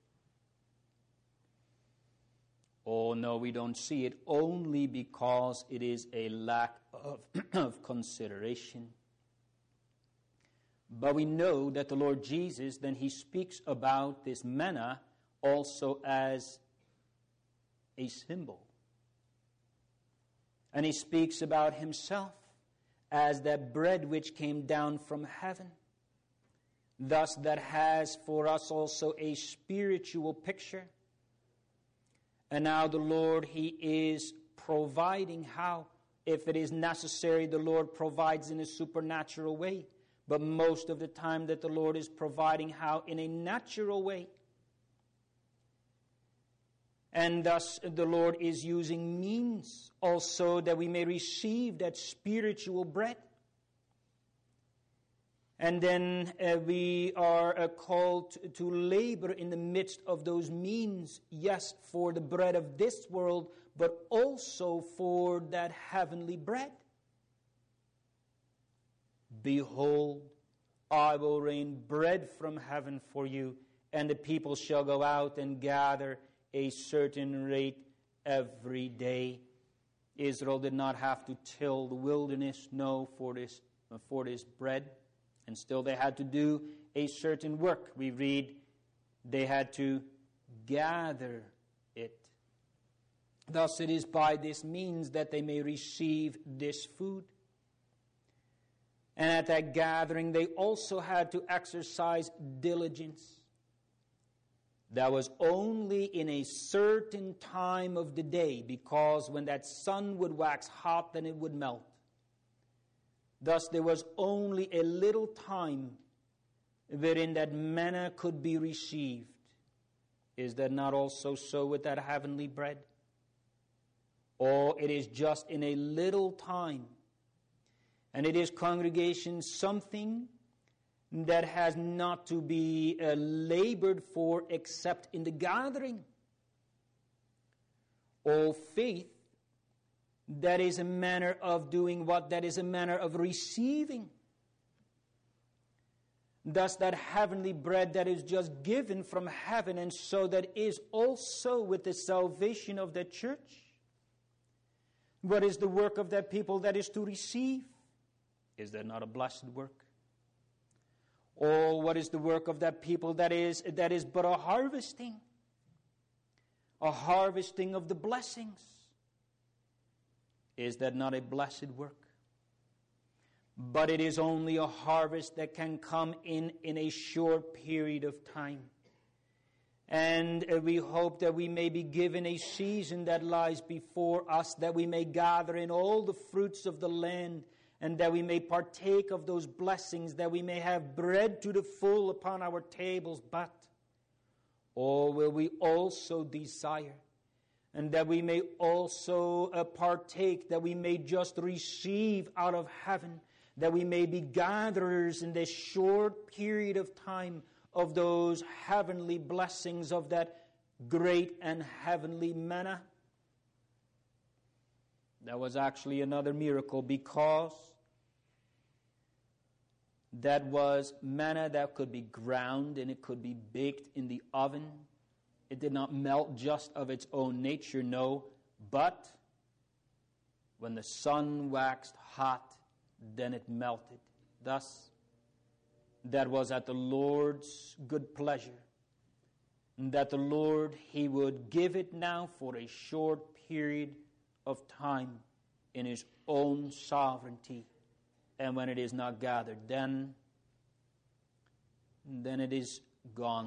Oh, no, we don't see it only because it is a lack of, of consideration. But we know that the Lord Jesus, then he speaks about this manna also as a symbol. And he speaks about himself as that bread which came down from heaven. Thus, that has for us also a spiritual picture. And now the Lord, he is providing how? If it is necessary, the Lord provides in a supernatural way. But most of the time that the Lord is providing how? In a natural way. And thus the Lord is using means also that we may receive that spiritual bread. And then uh, we are uh, called to, to labor in the midst of those means, yes, for the bread of this world, but also for that heavenly bread. Behold, I will rain bread from heaven for you, and the people shall go out and gather a certain rate every day. Israel did not have to till the wilderness, no, for this, for this bread. And still they had to do a certain work. We read they had to gather it. Thus it is by this means that they may receive this food. And at that gathering they also had to exercise diligence. That was only in a certain time of the day, because when that sun would wax hot, then it would melt. Thus there was only a little time wherein that manna could be received. Is that not also so with that heavenly bread? Or it is just in a little time. And it is, congregation, something that has not to be uh, labored for except in the gathering. All faith, that is a manner of doing what? That is a manner of receiving. Thus that heavenly bread that is just given from heaven, and so that is also with the salvation of the church. What is the work of that people that is to receive? Is that not a blessed work? Or what is the work of that people that is, that is but a harvesting? A harvesting of the blessings. Is that not a blessed work? But it is only a harvest that can come in in a short period of time. And we hope that we may be given a season that lies before us, that we may gather in all the fruits of the land, and that we may partake of those blessings, that we may have bread to the full upon our tables. But, or will we also desire, and that we may also uh, partake, that we may just receive out of heaven, that we may be gatherers in this short period of time of those heavenly blessings, of that great and heavenly manna. That was actually another miracle, because that was manna that could be ground and it could be baked in the oven. It did not melt just of its own nature, no, but when the sun waxed hot, then it melted. Thus, that was at the Lord's good pleasure, that the Lord, He would give it now for a short period of time in His own sovereignty. And when it is not gathered, then, then it is gone.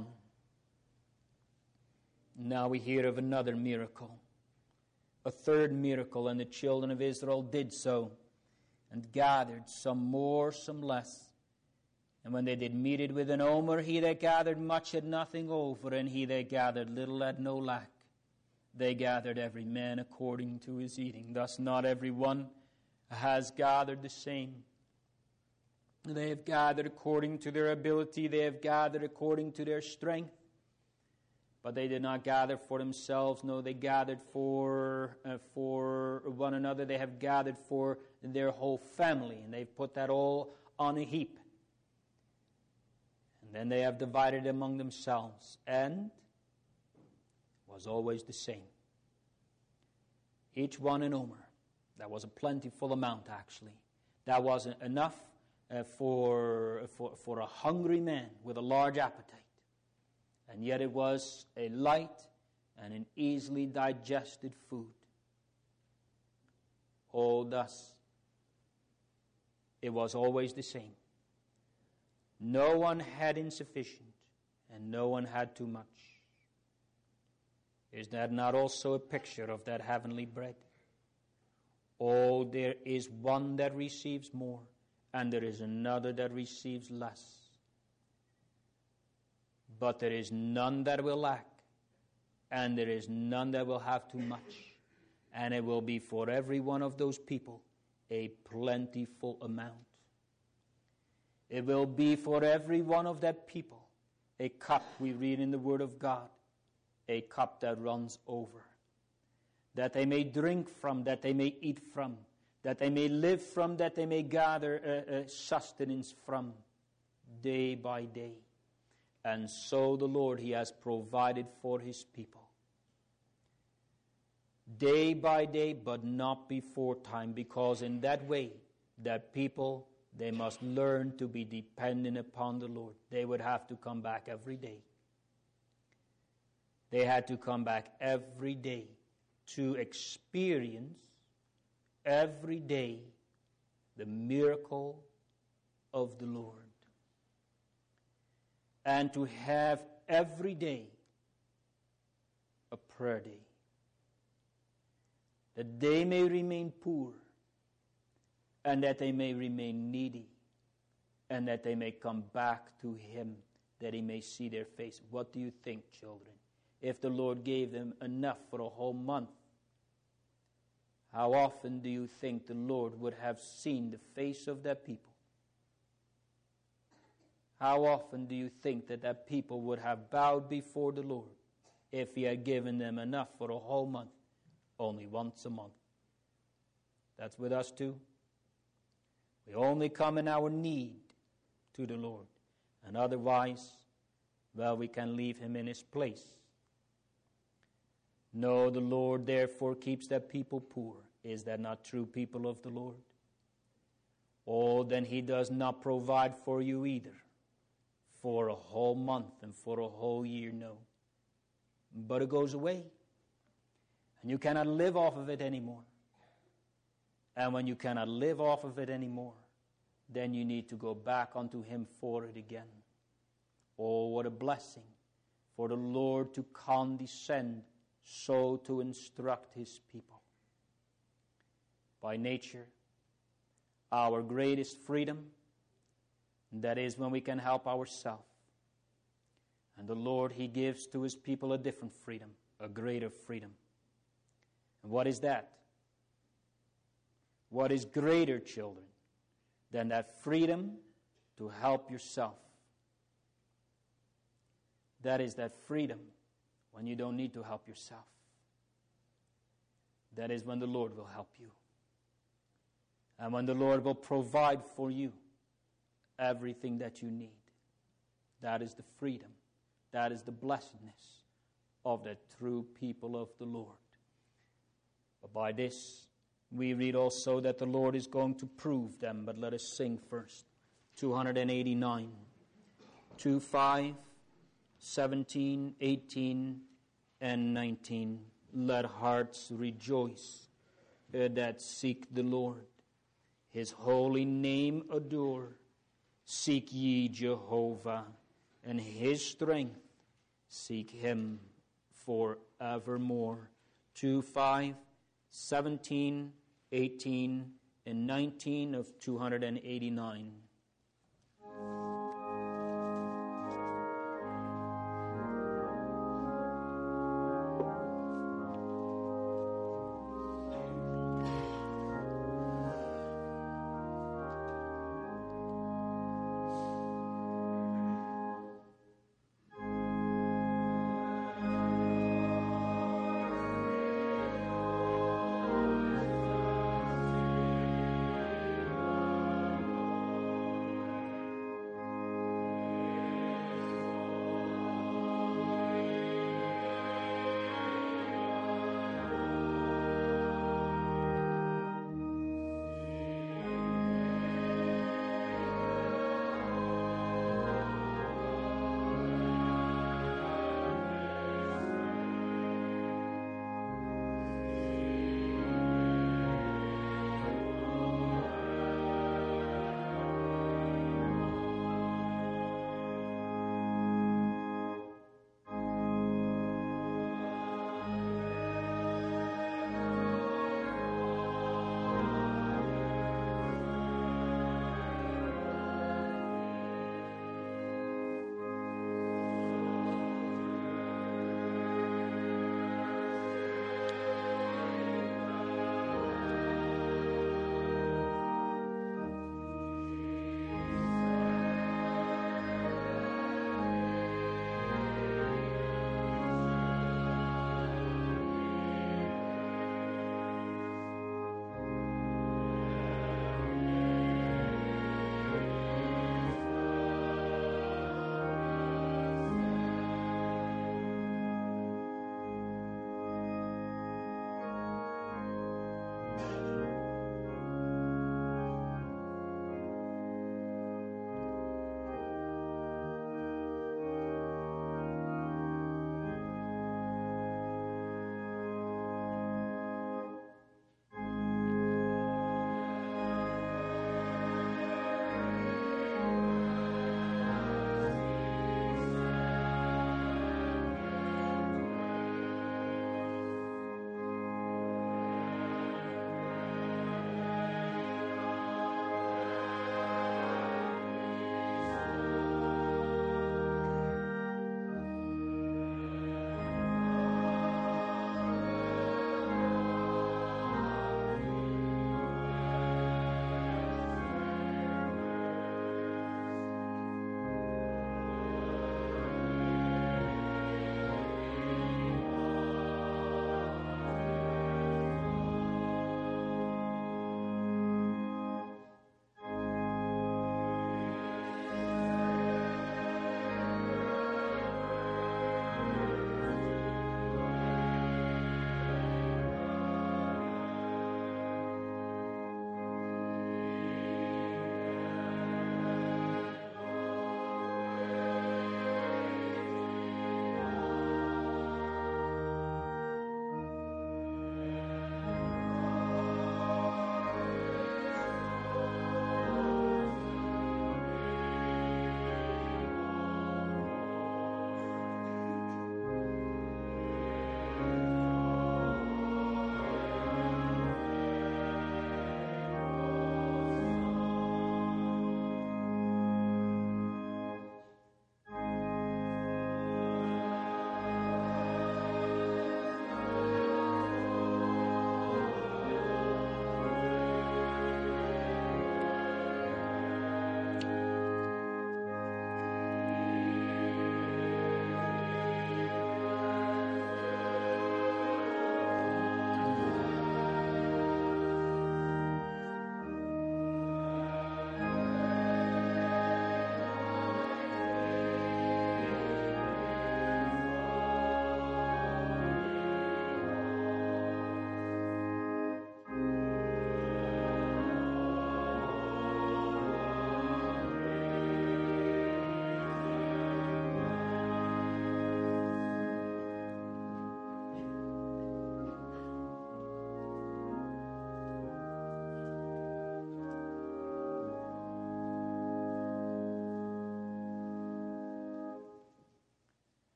Now we hear of another miracle, a third miracle, and the children of Israel did so, and gathered, some more, some less. And when they did meet it with an omer, he that gathered much had nothing over, and he that gathered little had no lack. They gathered every man according to his eating. Thus not every one has gathered the same. They have gathered according to their ability. They have gathered according to their strength. But they did not gather for themselves. No, they gathered for uh, for one another. They have gathered for their whole family. And they've put that all on a heap. And then they have divided among themselves. And it was always the same. Each one an omer. That was a plentiful amount, actually. That wasn't enough uh, for, for, for a hungry man with a large appetite. And yet it was a light and an easily digested food. Oh, thus, it was always the same. No one had insufficient, and no one had too much. Is that not also a picture of that heavenly bread? Oh, there is one that receives more, and there is another that receives less. But there is none that will lack, and there is none that will have too much. And it will be for every one of those people a plentiful amount. It will be for every one of that people a cup, we read in the Word of God, a cup that runs over, that they may drink from, that they may eat from, that they may live from, that they may gather uh, uh, sustenance from day by day. And so the Lord, He has provided for His people. Day by day, but not before time, because in that way, that people, they must learn to be dependent upon the Lord. They would have to come back every day. They had to come back every day to experience every day the miracle of the Lord. And to have every day a prayer day. That they may remain poor, and that they may remain needy, and that they may come back to Him, that He may see their face. What do you think, children? If the Lord gave them enough for a whole month, how often do you think the Lord would have seen the face of that people? How often do you think that that people would have bowed before the Lord if He had given them enough for a whole month? Only once a month. That's with us too. We only come in our need to the Lord. And otherwise, well, we can leave Him in His place. No, the Lord therefore keeps that people poor. Is that not true, people of the Lord? Oh, then He does not provide for you either. For a whole month and for a whole year, no. But it goes away. And you cannot live off of it anymore. And when you cannot live off of it anymore, then you need to go back unto Him for it again. Oh, what a blessing for the Lord to condescend so to instruct His people. By nature, our greatest freedom, that is when we can help ourselves. And the Lord, He gives to His people a different freedom, a greater freedom. And what is that? What is greater, children, than that freedom to help yourself? That is that freedom when you don't need to help yourself. That is when the Lord will help you. And when the Lord will provide for you everything that you need. That is the freedom. That is the blessedness of the true people of the Lord. But by this, we read also that the Lord is going to prove them. But let us sing first. two eighty-nine. two, five, seventeen, eighteen, and nineteen. Let hearts rejoice uh, that seek the Lord. His holy name adore. Seek ye Jehovah, and His strength. Seek Him forevermore. two, five, seventeen, eighteen, and nineteen of two eighty-nine.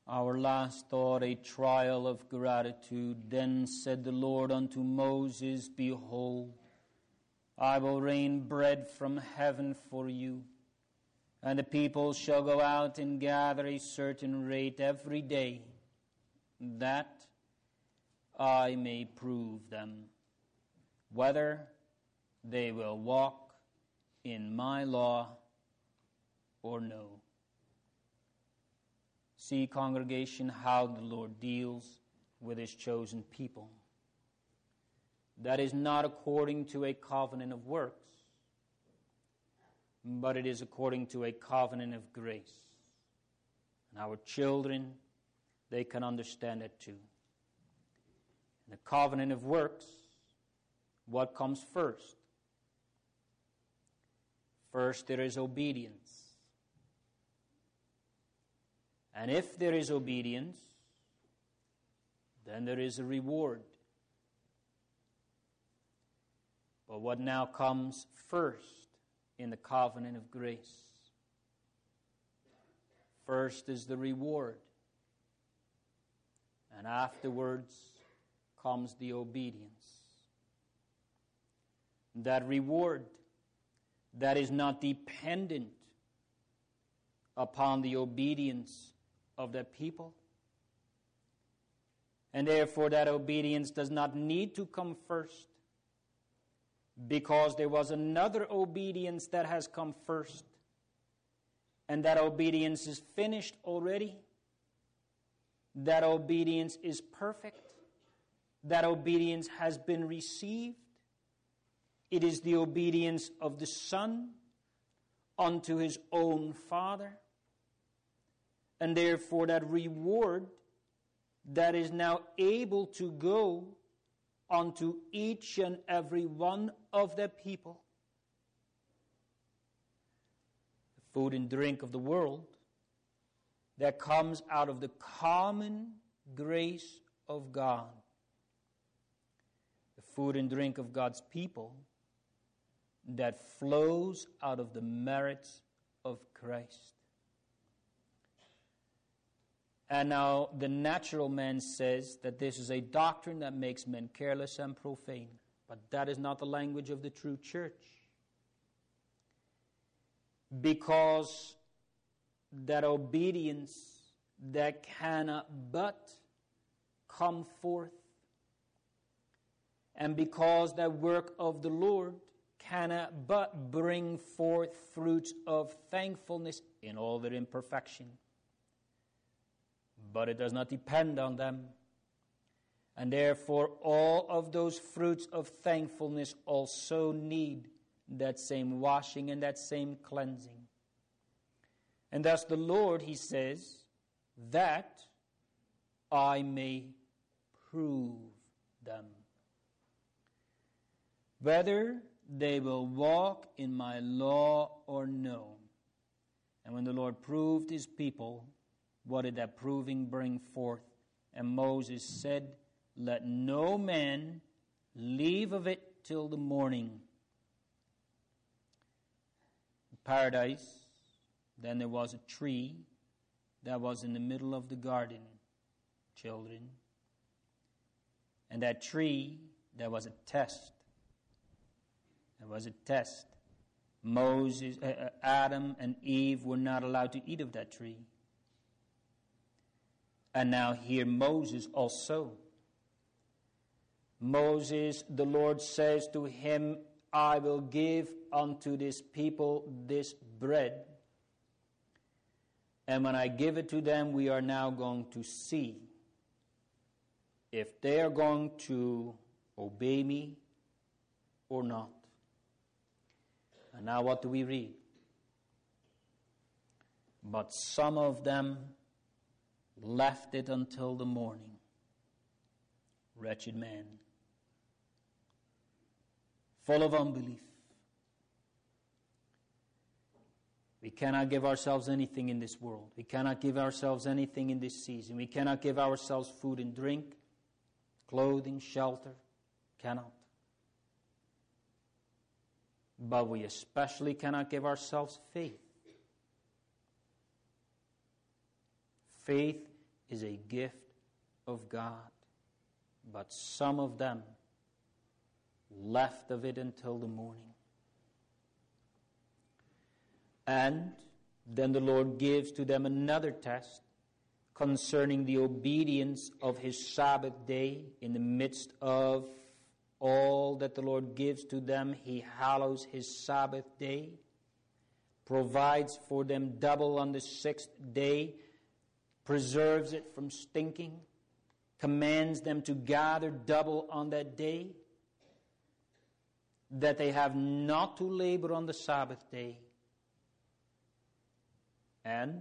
Our last thought, a trial of gratitude. Then said the Lord unto Moses, Behold, I will rain bread from heaven for you, and the people shall go out and gather a certain rate every day, that I may prove them, whether they will walk in my law or no. See, congregation, how the Lord deals with his chosen people. That is not according to a covenant of works, but it is according to a covenant of grace. And our children, they can understand it too. In the covenant of works, what comes first? First, there is obedience. And if there is obedience, then there is a reward. But what now comes first in the covenant of grace? First is the reward. And afterwards comes the obedience. That reward that is not dependent upon the obedience of the people. And therefore that obedience does not need to come first, because there was another obedience that has come first, and that obedience is finished already. That obedience is perfect. That obedience has been received. It is the obedience of the Son unto his own Father. And therefore that reward that is now able to go unto each and every one of the people. The food and drink of the world that comes out of the common grace of God. The food and drink of God's people that flows out of the merits of Christ. And now the natural man says that this is a doctrine that makes men careless and profane. But that is not the language of the true church. Because that obedience that cannot but come forth, and because that work of the Lord cannot but bring forth fruits of thankfulness in all their imperfection. But it does not depend on them. And therefore all of those fruits of thankfulness also need that same washing and that same cleansing. And thus the Lord, he says, that I may prove them, whether they will walk in my law or no. And when the Lord proved his people, what did that proving bring forth? And Moses said, let no man leave of it till the morning. In paradise, then there was a tree that was in the middle of the garden, children. And that tree, there was a test. There was a test. Moses, uh, Adam and Eve were not allowed to eat of that tree. And now here Moses also. Moses, the Lord says to him, I will give unto this people this bread. And when I give it to them, we are now going to see if they are going to obey me or not. And now what do we read? But some of them left it until the morning. Wretched man. Full of unbelief. We cannot give ourselves anything in this world. We cannot give ourselves anything in this season. We cannot give ourselves food and drink, clothing, shelter. Cannot. But we especially cannot give ourselves faith. Faith is a gift of God, but some of them left of it until the morning. And then the Lord gives to them another test concerning the obedience of his Sabbath day. In the midst of all that the Lord gives to them, he hallows his Sabbath day, provides for them double on the sixth day, preserves it from stinking, commands them to gather double on that day, that they have not to labor on the Sabbath day. And,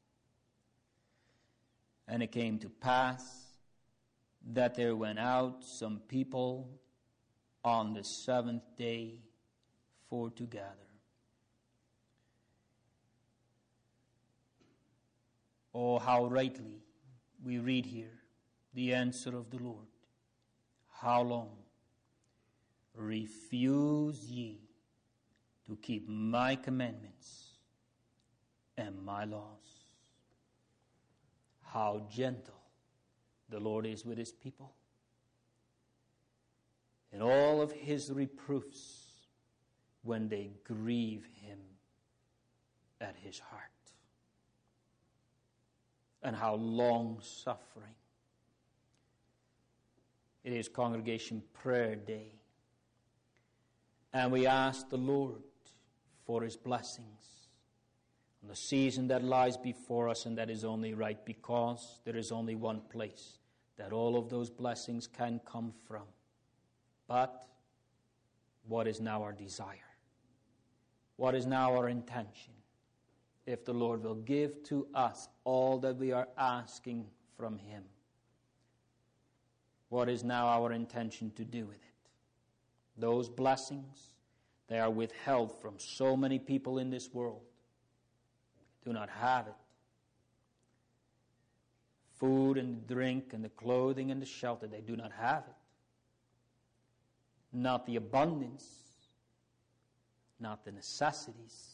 and it came to pass that there went out some people on the seventh day for to gather. Oh, how rightly we read here the answer of the Lord. How long? Refuse ye to keep my commandments and my laws. How gentle the Lord is with his people. In all of his reproofs when they grieve him at his heart. And how long-suffering. It is Congregation Prayer Day. And we ask the Lord for his blessings on the season that lies before us, and that is only right because there is only one place that all of those blessings can come from. But what is now our desire? What is now our intention? If the Lord will give to us all that we are asking from him, what is now our intention to do with it? Those blessings, they are withheld from so many people in this world. They do not have it. Food and the drink and the clothing and the shelter, they do not have it. Not the abundance, not the necessities.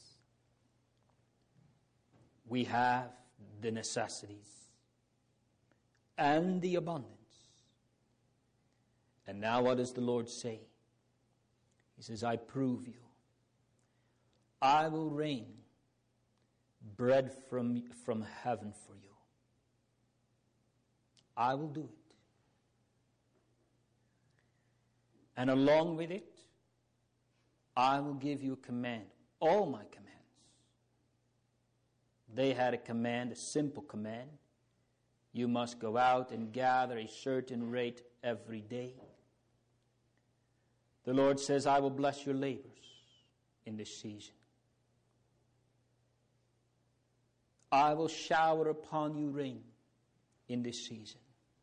We have the necessities and the abundance. And now what does the Lord say? He says, I prove you. I will rain bread from, from heaven for you. I will do it. And along with it, I will give you a command, all my commands. They had a command, a simple command. You must go out and gather a certain rate every day. The Lord says, I will bless your labors in this season. I will shower upon you rain in this season.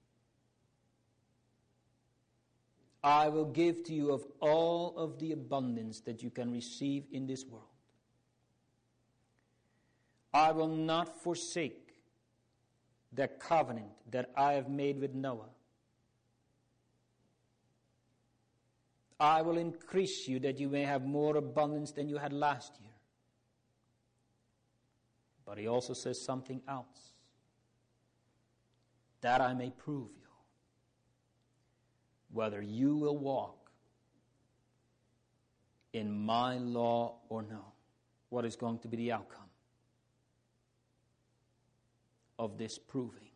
I will give to you of all of the abundance that you can receive in this world. I will not forsake the covenant that I have made with Noah. I will increase you that you may have more abundance than you had last year. But he also says something else. That I may prove you whether you will walk in my law or no. What is going to be the outcome of this proving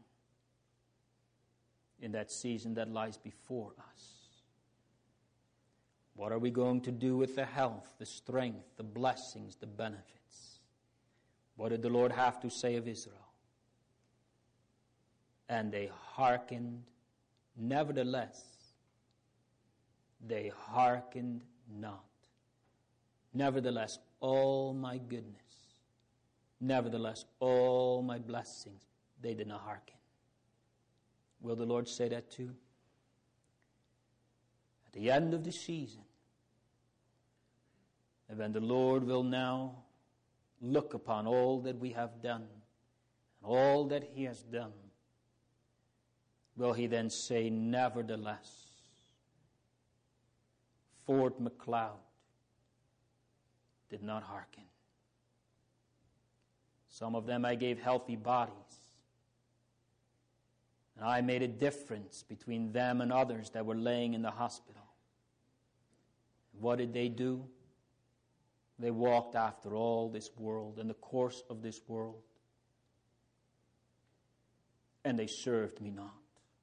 in that season that lies before us? What are we going to do with the health, the strength, the blessings, the benefits? What did the Lord have to say of Israel? And they hearkened, nevertheless, they hearkened not. Nevertheless, all my goodness, nevertheless, all my blessings, they did not hearken. Will the Lord say that too? At the end of the season, and when the Lord will now look upon all that we have done, and all that he has done, will he then say, nevertheless, Fort McLeod did not hearken. Some of them I gave healthy bodies. And I made a difference between them and others that were laying in the hospital. What did they do? They walked after all this world and the course of this world. And they served me not.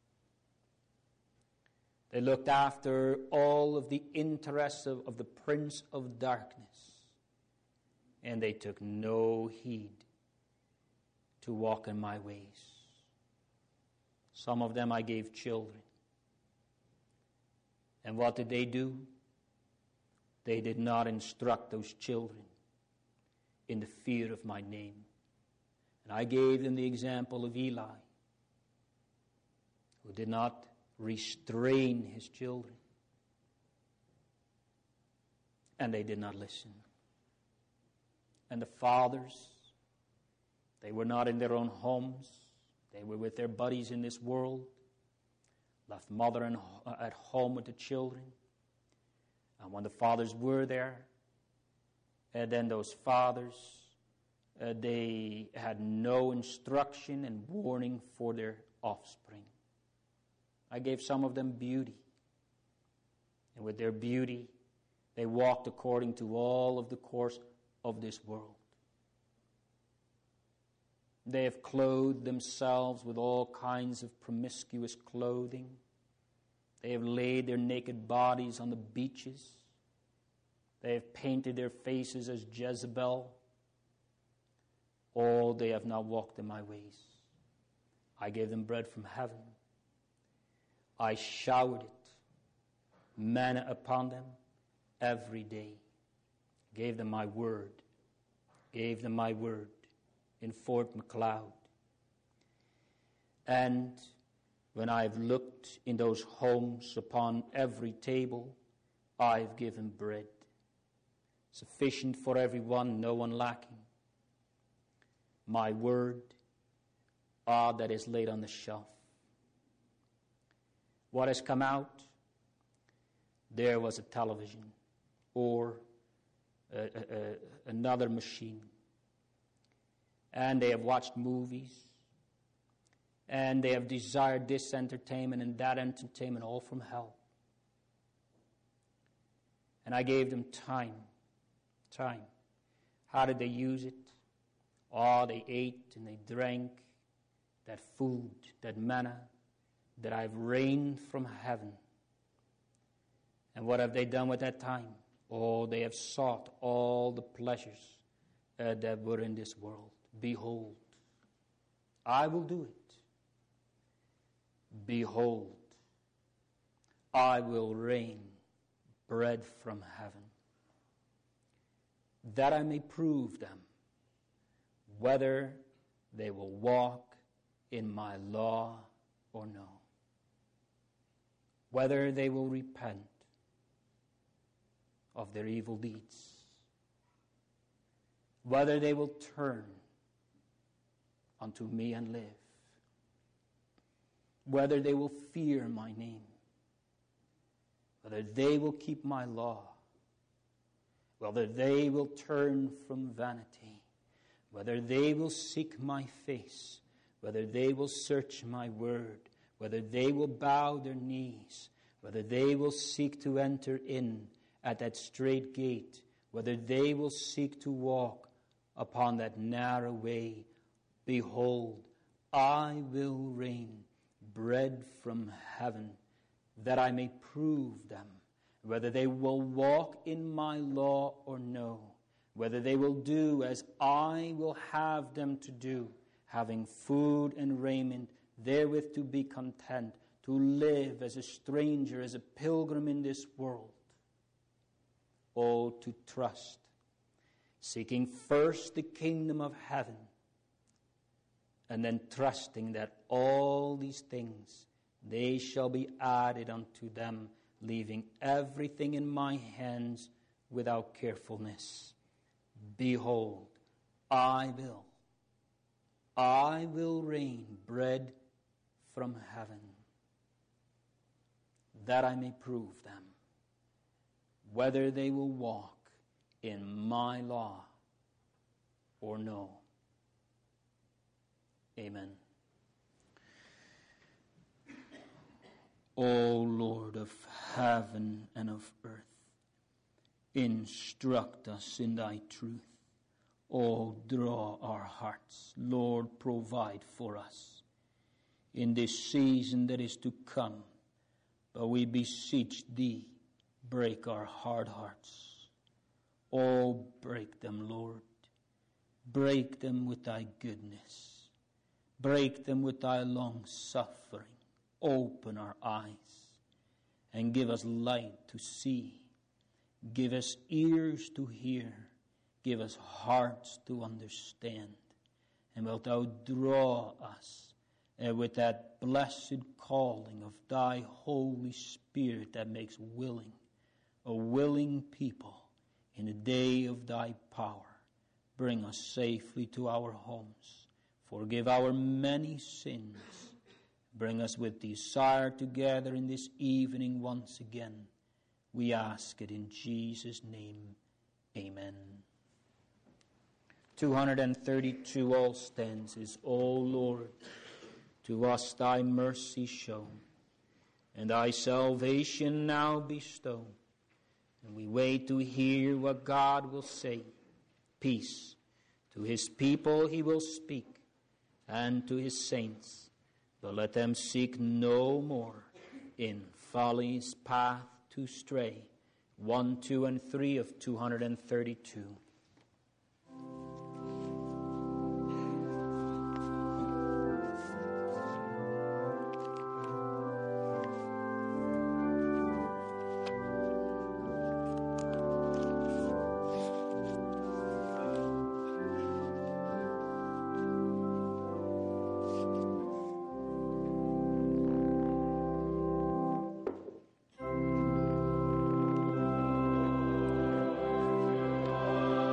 They looked after all of the interests of, of the prince of darkness. And they took no heed to walk in my ways. Some of them I gave children. And what did they do? They did not instruct those children in the fear of my name. And I gave them the example of Eli, who did not restrain his children. And they did not listen. And the fathers, they were not in their own homes. They were with their buddies in this world, left mother and, uh, at home with the children. And when the fathers were there, and then those fathers, uh, they had no instruction and warning for their offspring. I gave some of them beauty. And with their beauty, they walked according to all of the course of this world. They have clothed themselves with all kinds of promiscuous clothing. They have laid their naked bodies on the beaches. They have painted their faces as Jezebel. All they have not walked in my ways. I gave them bread from heaven. I showered it, manna upon them every day. Gave them my word. Gave them my word in Fort McLeod. And when I've looked in those homes upon every table, I've given bread, sufficient for everyone, no one lacking. My word, ah, that is laid on the shelf. What has come out? There was a television or a, a, a, another machine. And they have watched movies. And they have desired this entertainment and that entertainment, all from hell. And I gave them time. Time. How did they use it? Oh, they ate and they drank that food, that manna that I've rained from heaven. And what have they done with that time? Oh, they have sought all the pleasures uh, that were in this world. Behold, I will do it. Behold, I will rain bread from heaven, that I may prove them whether they will walk in my law or no, whether they will repent of their evil deeds, whether they will turn unto me and live, whether they will fear my name, whether they will keep my law, whether they will turn from vanity, whether they will seek my face, whether they will search my word, whether they will bow their knees, whether they will seek to enter in at that straight gate, whether they will seek to walk upon that narrow way. Behold, I will rain bread from heaven, that I may prove them, whether they will walk in my law or no, whether they will do as I will have them to do, having food and raiment, therewith to be content, to live as a stranger, as a pilgrim in this world. Oh, to trust, seeking first the kingdom of heaven, and then trusting that all these things, they shall be added unto them, leaving everything in my hands without carefulness. Behold, I will, I will rain bread from heaven, that I may prove them, whether they will walk in my law or no. Amen. O Lord of heaven and of earth, instruct us in thy truth. O draw our hearts. Lord, provide for us in this season that is to come. But we beseech thee, break our hard hearts. Oh, break them, Lord. Break them with thy goodness. Break them with thy long suffering. Open our eyes and give us light to see. Give us ears to hear. Give us hearts to understand. And wilt thou draw us uh, with that blessed calling of thy Holy Spirit that makes willing, a willing people in the day of thy power. Bring us safely to our homes. Forgive our many sins. Bring us with desire together in this evening once again. We ask it in Jesus' name. Amen. two hundred thirty-two all stanzas. O Lord, to us thy mercy show, and thy salvation now bestow. And we wait to hear what God will say. Peace to his people he will speak, and to his saints. But let them seek no more in folly's path to stray. One, two, and three of two hundred thirty-two. Amen.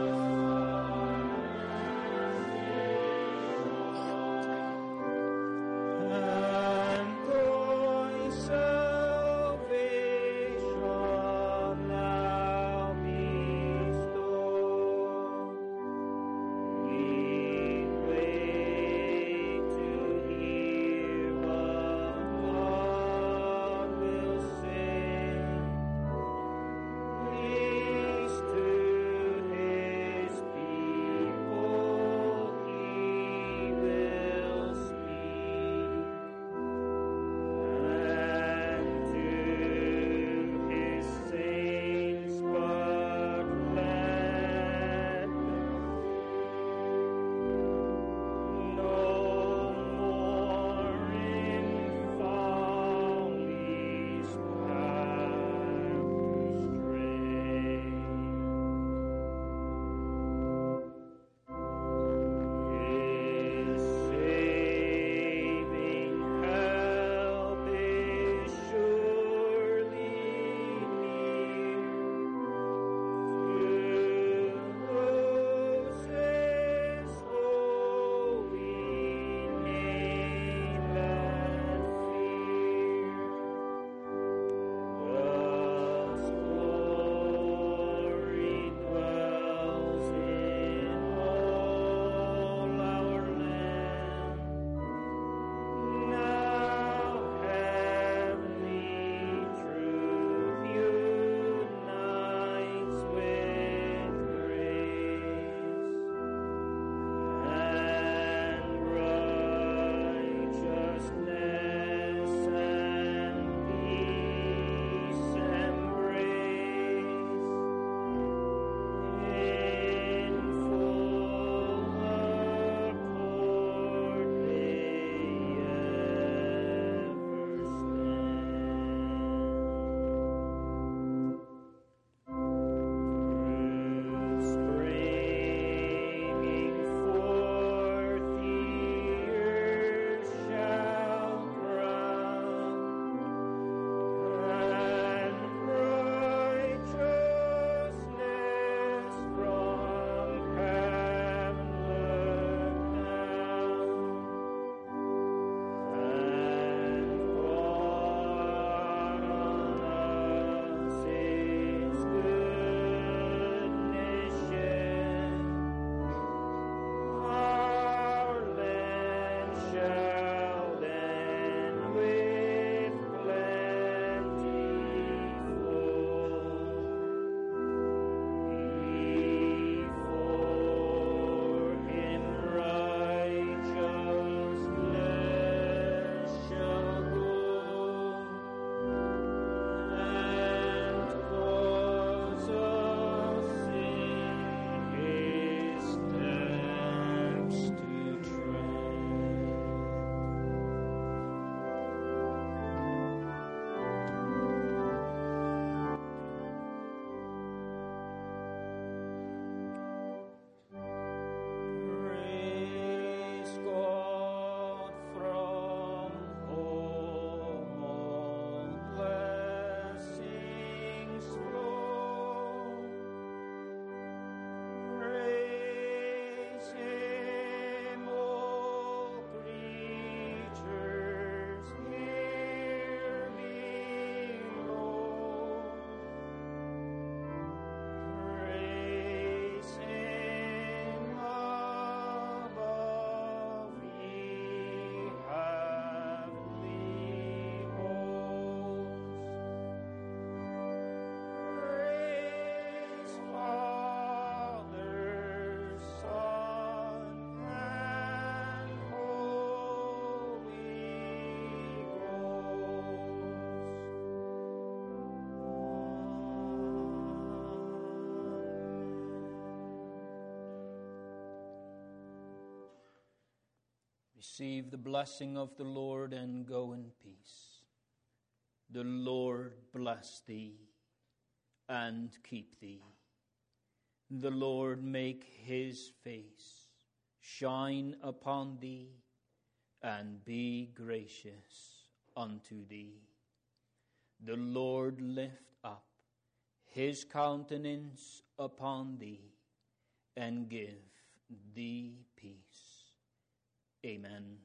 Receive the blessing of the Lord and go in peace. The Lord bless thee and keep thee. The Lord make his face shine upon thee and be gracious unto thee. The Lord lift up his countenance upon thee and give thee peace. Amen.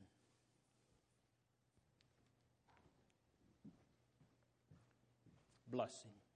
Blessing.